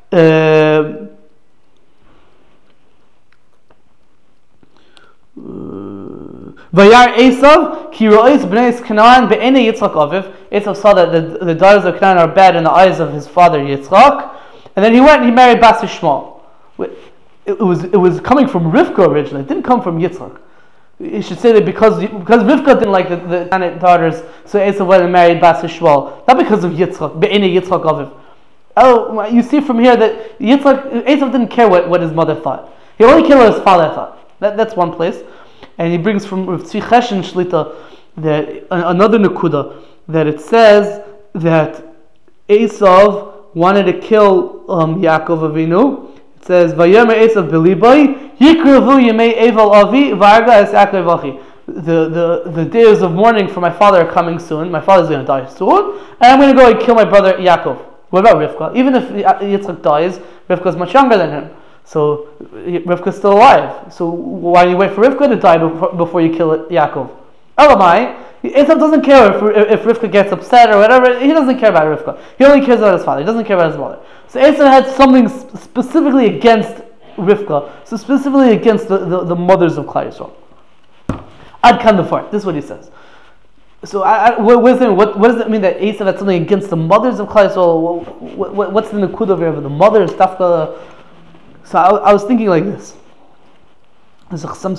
Vayar Esav ki ro'is b'nei Canaan be'enei Yitzchak aviv. Esav saw that the daughters of Canaan are bad in the eyes of his father Yitzchak, and then he went and he married Bas Yishmael. It was coming from Rivka originally. It didn't come from Yitzchak. You should say that because Rivka didn't like the Canaanite daughters, so Esav went and married Bas Yishmael. Not because of Yitzchak, be'enei Yitzchak aviv. Oh, you see from here that Esav didn't care what his mother thought. He only cared what his father thought. That's one place. And he brings from Tzvi Cheshen Shlita that another nekuda that it says that Esav wanted to kill Yaakov Avinu. It says Vayomer Esav b'libay yikravu yemei Eval Avi v'arga es Yaakov Achi. The days of mourning for my father are coming soon. My father's going to die soon, and I'm going to go and kill my brother Yaakov. What about Rivka? Even if Yitzchak dies, Rivka's much younger than him. So Rivka's still alive. So why do you wait for Rivka to die before you kill Yaakov? Elamai, Esav doesn't care if Rivka gets upset or whatever. He doesn't care about Rivka. He only cares about his father. He doesn't care about his mother. So Esav had something specifically against Rivka. So specifically against the mothers of Klal Yisrael. Ad kan dafar. This is what he says. So what does it mean that Esav had something against the mothers of Klal Yisrael? What's the nekuda over the mothers? Dafka. So I was thinking like this. There's a Chassam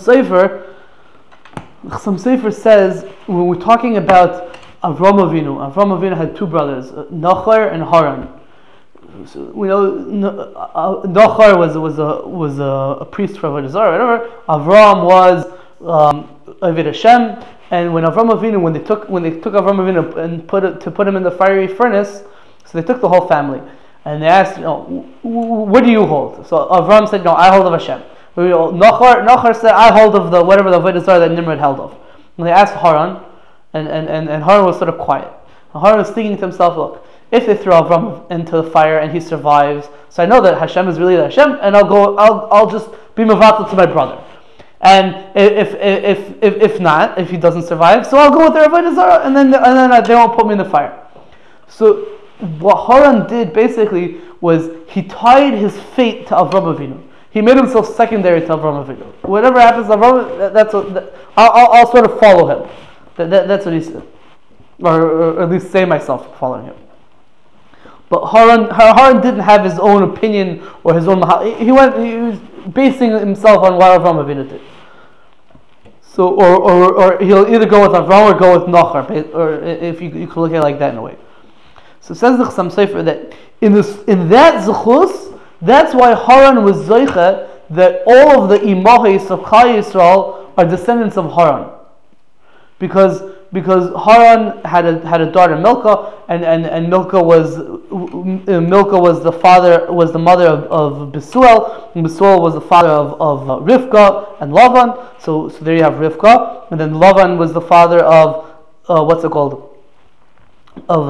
Sofer says, when we're talking about Avram Avinu had two brothers, Nachor and Haran. So we know Nachor was a priest for Avodah Zarah, whatever. Avram was Avodah Hashem, and when Avram Avinu, when they took Avram Avinu and put him in the fiery furnace, so they took the whole family, and they asked, what do you hold? So Avram said, no, I hold of Hashem. Nachor said, I hold of the whatever the Avodah Zarah that Nimrod held of. And they asked Haran, and Haran was sort of quiet. And Haran was thinking to himself, look, if they throw Avram into the fire and he survives, so I know that Hashem is really the Hashem, and I'll just be mevatel to my brother. And if not, if he doesn't survive, so I'll go with the Avodah Zarah, and then they won't put me in the fire. So what Haran did basically was he tied his fate to Avram Avinu. He made himself secondary to Avram Avinu. Whatever happens to Avram, I'll sort of follow him. That's what he said, or at least say myself following him. But Haran didn't have his own opinion or his own. He was basing himself on what Avram Avinu did. So, or he'll either go with Avram or go with Nachor, or if you could look at it like that in a way. So says the Chassam Sofer that in that zechus, that's why Haran was zoicha that all of the imahis of Klal Yisrael are descendants of Haran, because Haran had a daughter Milcah, and Milcah was the mother of Besuel, and Besuel was the father of Rivka and Lavan. So there you have Rivka, and then Lavan was the father of what's it called, of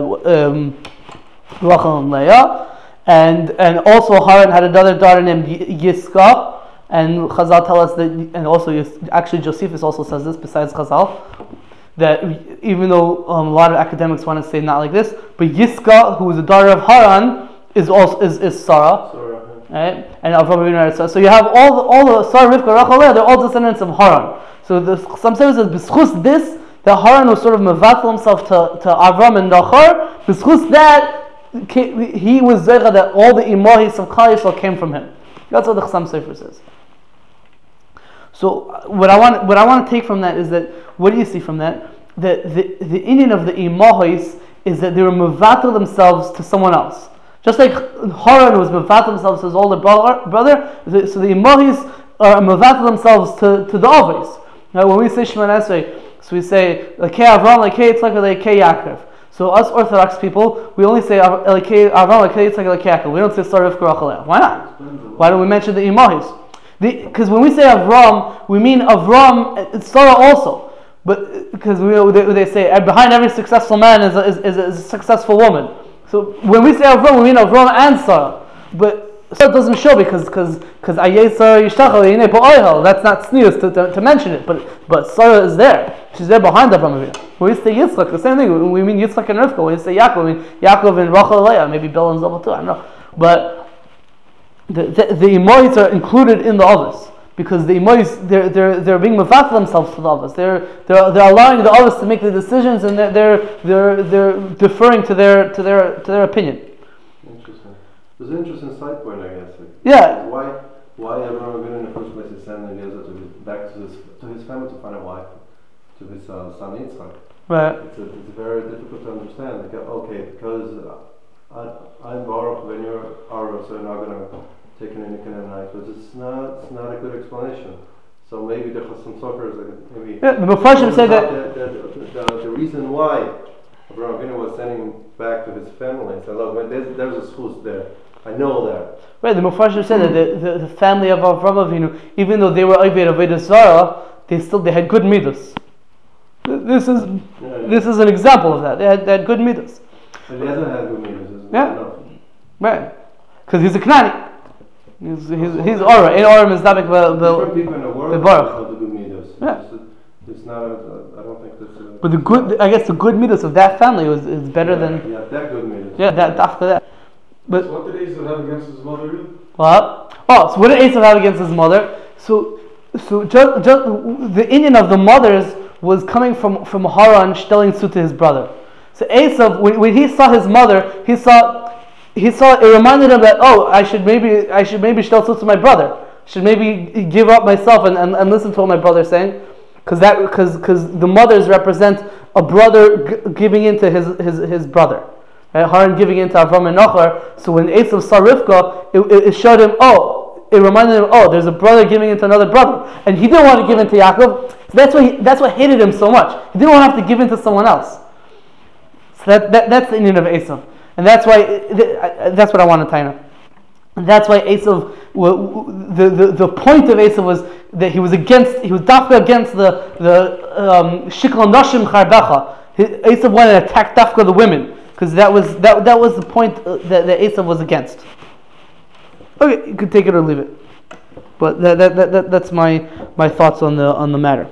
Rachel and Leah, and also Haran had another daughter named Yiska. And Chazal tell us that, and also actually Josephus also says this besides Chazal, that even though a lot of academics want to say not like this, but Yiska, who is the daughter of Haran, is Sarah, right? And Avram Avinu is Sarah. So you have all the Sarah, Rivka, Rachel, Leah, they're all descendants of Haran. So some say that b'schus this, that Haran was sort of mevatel himself to Avram and Nachor. B'schus that he was zecha that all the imahis of Klal Yisrael came from him. That's what the Chassam Sofer says. So what I want to take from that is that, what do you see from that? That the Indian of the imahis is that they were mevatel themselves to someone else. Just like Haran was mevatel themselves to his older brother, so the imahis are mevatel themselves to the avos. Now when we say Shemona Esrei, so we say Lekei Avram, Lekei Yitzchak, Lekei Yaakov. So us Orthodox people, we only say Lekei Avram, Lekei Yitzchak, Lekei Yaakov. We don't say Sarah, Rivka, Rachel, Leah. Why not? Why don't we mention the imahis? Because when we say Avram, we mean Avram and Sarah also. But because they say behind every successful man is a successful woman. So when we say Avram, we mean Avram and Sarah. But Sarah doesn't show because Ayei Sarah Yishtachal Yinei Ba'oihel. That's not sneers to mention it. But Sarah is there. She's there behind Avram Avinu. When we say Yitzchak, the same thing. We mean Yitzchak and Rivka. When we say Yaakov, we mean Yaakov and Rachel and Leah. Maybe Bill and Zobel too. I don't know. But the imahis are included in the others, because the imahis they're being mevatel themselves to the others. They're allowing the others to make the decisions, and they're deferring to their opinion. Interesting. It's an interesting side point, I guess. Yeah. Why Avraham Avinu in the first place is sending Eliezer back to his family to find a wife to his son Yitzchak. Right. It's very difficult to understand. Like, okay, because I'm Baruch when you're Arav, so you're not going to take an Inikin night, but it's not a good explanation. So maybe the Chassam Sofer is maybe. Yeah, the Mepharshim say that the reason why Avraham Avinu was sending him back to his family. So look, there's a schus there. I know that. Right, the Mepharshim said that the family of Avraham Avinu, even though they were Avodah Zarah, they had good midas. This is an example of that. They had good midas. Eliezer has good midas. Yeah, right. Because he's a Knani. He's Aura. In Aura is not different people in the world have the good midas. Yeah. It's not. I don't think that's. But the good midas of that family is better than. Yeah, that good midas. Yeah, that after that. But so what did Esau have against his mother? What? Oh, so what did Esau have against his mother? So just the Indian of the mothers was coming from Haran telling suit to his brother. So Esau, when he saw his mother, he saw it reminded him that, oh, I should maybe shtel suit to my brother. I should maybe give up myself and listen to what my brother's saying, because the mothers represent a brother giving in to his brother. right? Haran giving in to Avram and Nachor. So when Esav saw Rivka, it showed him, it reminded him, there's a brother giving in to another brother, and he didn't want to give in to Yaakov. So that's what hated him so much. He didn't want to have to give in to someone else. So that's the Indian of Esav, and that's why that's what I want to tie up. And that's why Esav, the point of Esav was that he was dafka against the Shikol Nashim Charbecha. Esav went and attacked dafka the women, because that was the point that Esav was against. Okay, you could take it or leave it, but that's my thoughts on the matter.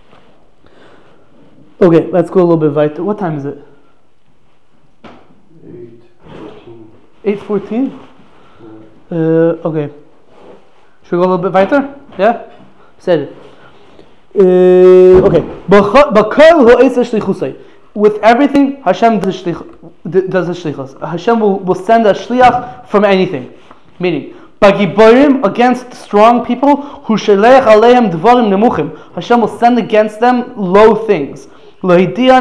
Okay, let's go a little bit weiter. What time is it? 8:14. Okay. Should we go a little bit weiter? Yeah? Said it. Okay. With everything, Hashem does a shlichus. Hashem will send a shliach from anything. Meaning, against strong people, Hashem will send against them low things. To teach you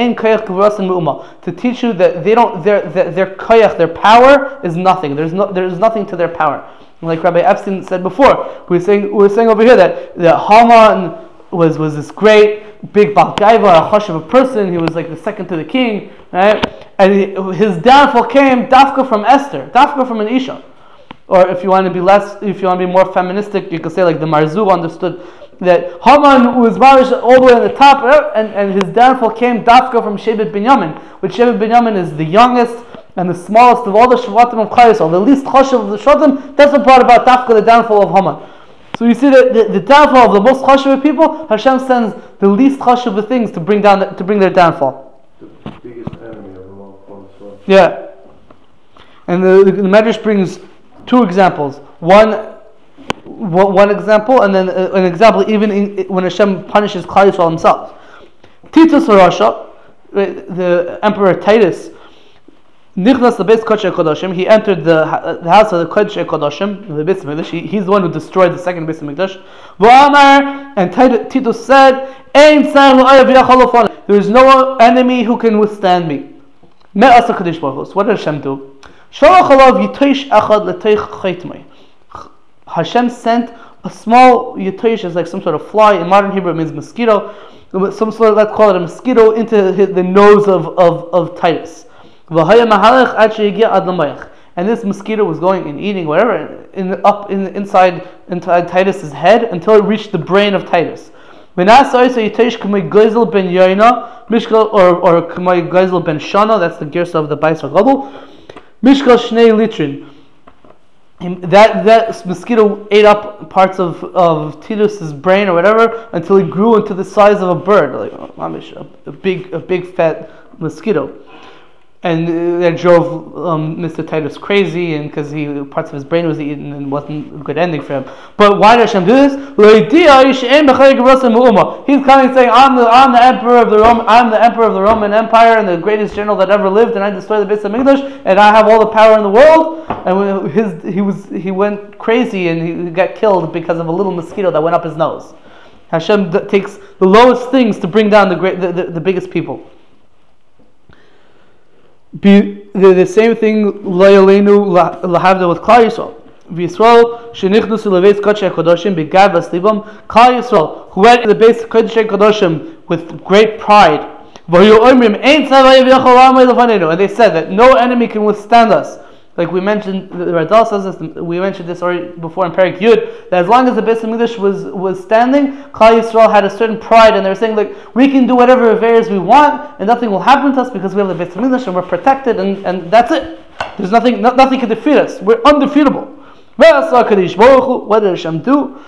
that their koyach, their power is nothing. There's nothing to their power. Like Rabbi Epstein said before, we were saying over here that Haman was this great big balgaiva, a hush of a person. He was like the second to the king, right? And his downfall came dafka from Esther, dafka from an isha. Or if you want to be more feministic, you could say like the Marzul understood that Haman was marish all the way on the top, and his downfall came dafka from Shevet Binyamin, which Shevet Binyamin is the youngest and the smallest of all the Shvatim of Klal Yisrael, the least chashuv of the Shvatim. That's what brought about dafka, the downfall of Haman. So you see that the downfall of the most chashuv people, Hashem sends the least chashuv of things to bring their downfall. The biggest enemy of them all. Yeah, and the Medrash brings two examples. One example, and then an example even when Hashem punishes Klal Yisrael himself. Titus HaRasha, the Emperor Titus, Nichnas Beis Kodesh HaKadoshim, he entered the house of the Kodesh HaKadoshim, the Beis HaMikdash. He's the one who destroyed the second Beis HaMikdash. V'amar, and Titus said, there is no enemy who can withstand me. Me'as HaKadosh Baruch Hu. So what did Hashem do? Shalach alav yitoish echad l'teich chaytmei. Hashem sent a small yitoish, is like some sort of fly. In modern Hebrew it means mosquito. Some sort of, let's call it a mosquito, into the nose of Titus. And this mosquito was going and eating whatever inside Titus's head until it reached the brain of Titus. Or Kamei Geisel ben Shana, that's the Gersa of the Bais HaGadol. Mishkal Shnei Litrin. That mosquito ate up parts of Titus's brain or whatever until he grew into the size of a bird, like a big fat mosquito. And that drove Mr. Titus crazy, and because parts of his brain was eaten and wasn't a good ending for him. But why did Hashem do this? He's coming saying, I'm the emperor of the Roman Empire and the greatest general that ever lived, and I destroyed the Beis HaMikdash, and I have all the power in the world. And he went crazy and he got killed because of a little mosquito that went up his nose. Hashem takes the lowest things to bring down the biggest people. The same thing loyalenu lahavda with Klal Yisrael. V'Yisrael shenichnusu lebeis kodesh hakodoshim begavas libam. Klal Yisrael, who went to the base kodesh hakodoshim with great pride. V'yu omrim ein tzavay v'yachol amay lefanenu. And they said that no enemy can withstand us. Like we mentioned, the Radal says this. We mentioned this already before in Perek Yud. That as long as the Beis HaMikdash was standing, Klal Yisrael had a certain pride, and they were saying like, we can do whatever affairs we want, and nothing will happen to us because we have the Beis HaMikdash and we're protected, and that's it. There's nothing can defeat us. We're undefeatable. What did Hashem do?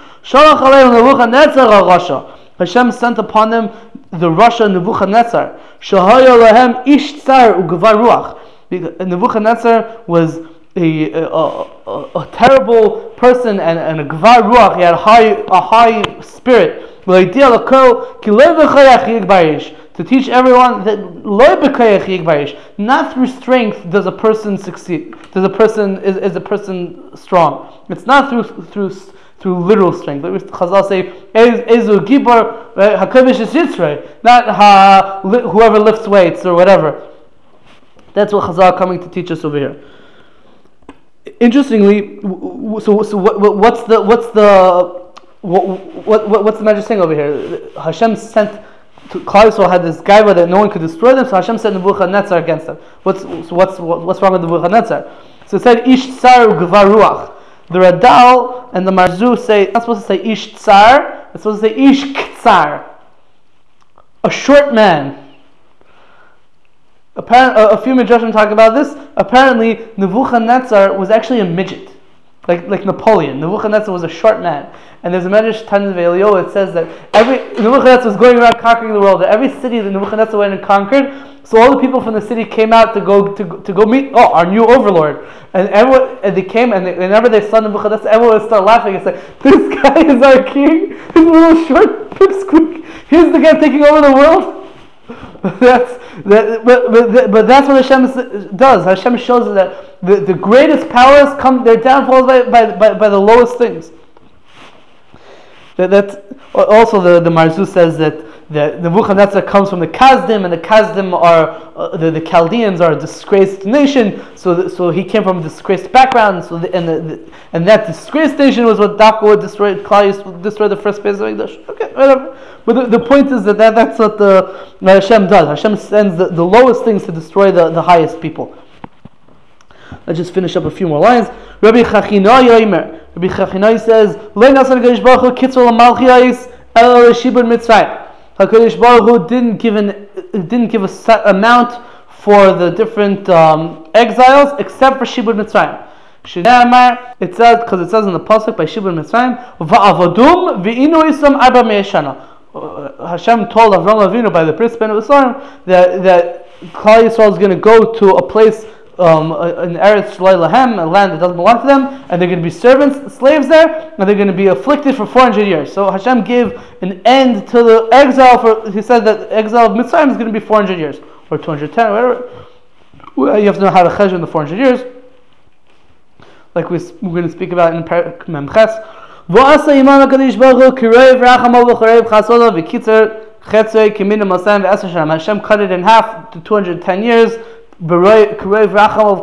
Hashem sent upon them the Rasha Nebuchadnezzar. Shahaya lahem ish tsar u'gevar ruach. Nebuchadnezzar was a terrible person and a gvar ruach. He had a high spirit. To teach everyone that not through strength does a person succeed. Is a person strong. It's not through literal strength. Like Chazal say, "Ezu gibar hakavish is yitzrei," not whoever lifts weights or whatever. That's what Chazal are coming to teach us over here. Interestingly, what's the Medrash saying over here? Hashem sent to Klal Yisrael had this guy that no one could destroy them, so Hashem sent Nebuchadnezzar against them. What's wrong with Nebuchadnezzar? So it said Ish Tsar Gvar Ruach. The Radal and the Marzu say it's not supposed to say Ish Tsar, it's supposed to say Ish Ktsar, a short man. A few Midrashim talk about this. Apparently, Nebuchadnezzar was actually a midget, like Napoleon. Nebuchadnezzar was a short man, and there's a Medrash Tanan Ve'Elio. It says that Nebuchadnezzar was going around conquering the world. That every city that Nebuchadnezzar went and conquered, so all the people from the city came out to go meet our new overlord, and they came, and whenever they saw Nebuchadnezzar, everyone would start laughing and say, "This guy is our king. His little short pipsqueak. He's the guy taking over the world." But that's what Hashem does. Hashem shows us that the greatest powers come, their downfalls by the lowest things. That's also the Marzu says that Nebuchadnezzar comes from the Kazdim, and the Kazdim are the Chaldeans are a disgraced nation. So he came from a disgraced background. And that disgraced nation was what Dafka would destroy. Klal would destroy the first place of English. Okay, whatever. But the point is that's what Hashem does. Hashem sends the lowest things to destroy the highest people. Let's just finish up a few more lines. Rabbi Chachinai says, HaKadosh Baruch Hu didn't give a set amount for the different exiles except for Shibud Mitzrayim. It says, because it says in the pasuk by Shibud Mitzrayim, Va'avadum v'inu isam arba me'eshana. Hashem told Avram Avinu by the Bris Ben Usarim that Klal Yisrael is going to go to a place in Eretz Shloi Lahem, a land that doesn't belong to them, and they're going to be slaves there, and they're going to be afflicted for 400 years. So Hashem gave an end to the exile. He said that the exile of Mitzrayim is going to be 400 years, or 210, or whatever. You have to know how to cheshbon the 400 years, like we're going to speak about in Perek Memches. V'asa imam HaKadosh Baruch Hu kirev rachamov v'chorev chasodov v'kitzer chetzei kimin masayim v'esar shanam. Hashem cut it in half to 210 years. Like we're going to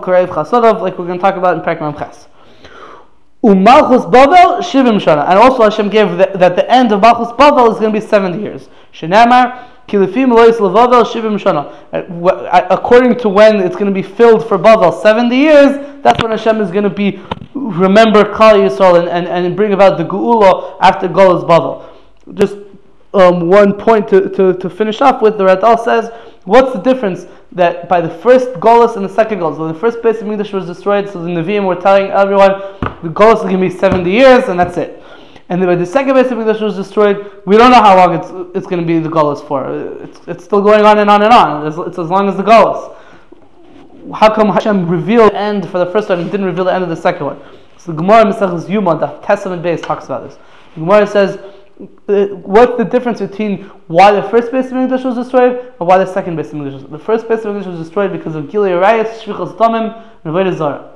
talk about in Perek Memches. Umalchus Bavel Shivim Shana, and also Hashem gave that the end of Malchus Bavel is going to be 70 years. Shenamar Kilifim Lois Levavel Shivim Shana. According to when it's going to be filled for Bavel, 70 years. That's when Hashem is going to remember Klal Yisrael and bring about the Geula after Golas Bavel. Just one point to finish off with. The Radal says, what's the difference that by the first Golus and the second Golus, so the first Beis Hamikdash was destroyed, so the Nevi'im were telling everyone the Golus is going to be 70 years and that's it. And then by the second Beis Hamikdash was destroyed, we don't know how long it's going to be the Golus for. It's still going on and on and on. It's as long as the Golus. How come Hashem revealed the end for the first one and didn't reveal the end of the second one? So the Gemara Maseches Yuma, the Testament base, talks about this. The Gemara says, what's the difference between why the first Beis Hamikdash was destroyed and why the second Beis Hamikdash was destroyed? The first Beis Hamikdash was destroyed because of Gilui Arayos, Shvichas Damim, and Avodah Zarah.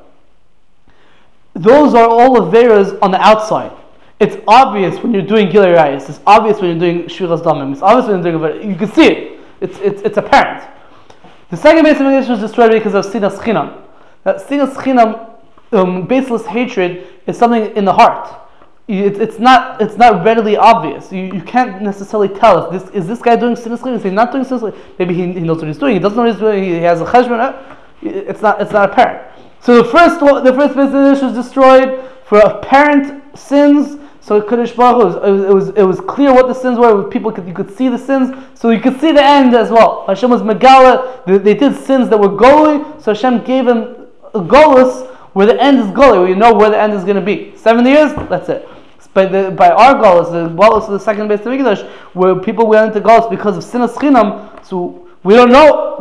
Those are all Averas on the outside. It's obvious when you're doing Gilui Arayos. It's obvious when you're doing Shvichas Damim. It's obvious when you're doing Avodah. You can see it. It's apparent. The second Beis Hamikdash was destroyed because of Sinas Chinam. That Sinas Chinam, baseless hatred, is something in the heart. It's not readily obvious. You can't necessarily tell if this guy doing sinas chinam. Is he not doing sinas chinam? Maybe he knows what he's doing. He doesn't know what he's doing. He has a cheshbon. It's not apparent. So the first Beis Hamikdash was destroyed for apparent sins. So Kadosh Baruch Hu, it was clear what the sins were. You could see the sins, so you could see the end as well. Hashem was megala. They did sins that were goli. So Hashem gave them a golus where the end is goli, where you know where the end is going to be. 70 years. That's it. By our Golus, the Golus of the second Beis Hamikdash, where people went into Golus because of Sinas Chinam, so we don't know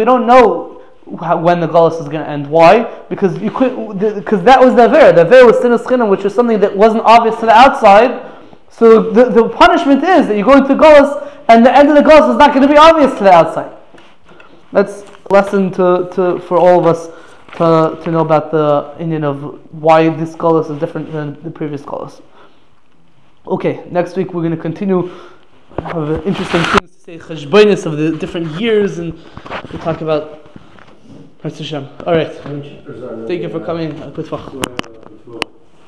when the Golus is going to end. Why? Because that was the Avera. The Avera was Sinas Chinam, which was something that wasn't obvious to the outside. So the punishment is that you go into Golus, and the end of the Golus is not going to be obvious to the outside. That's a lesson for all of us to know about the Indian of why this Golus is different than the previous Golus. Okay, next week we're going to continue. I have interesting things to say, cheshbonis of the different years, and we'll talk about Hashem. All right. How many chapters are there? Thank you for coming. Good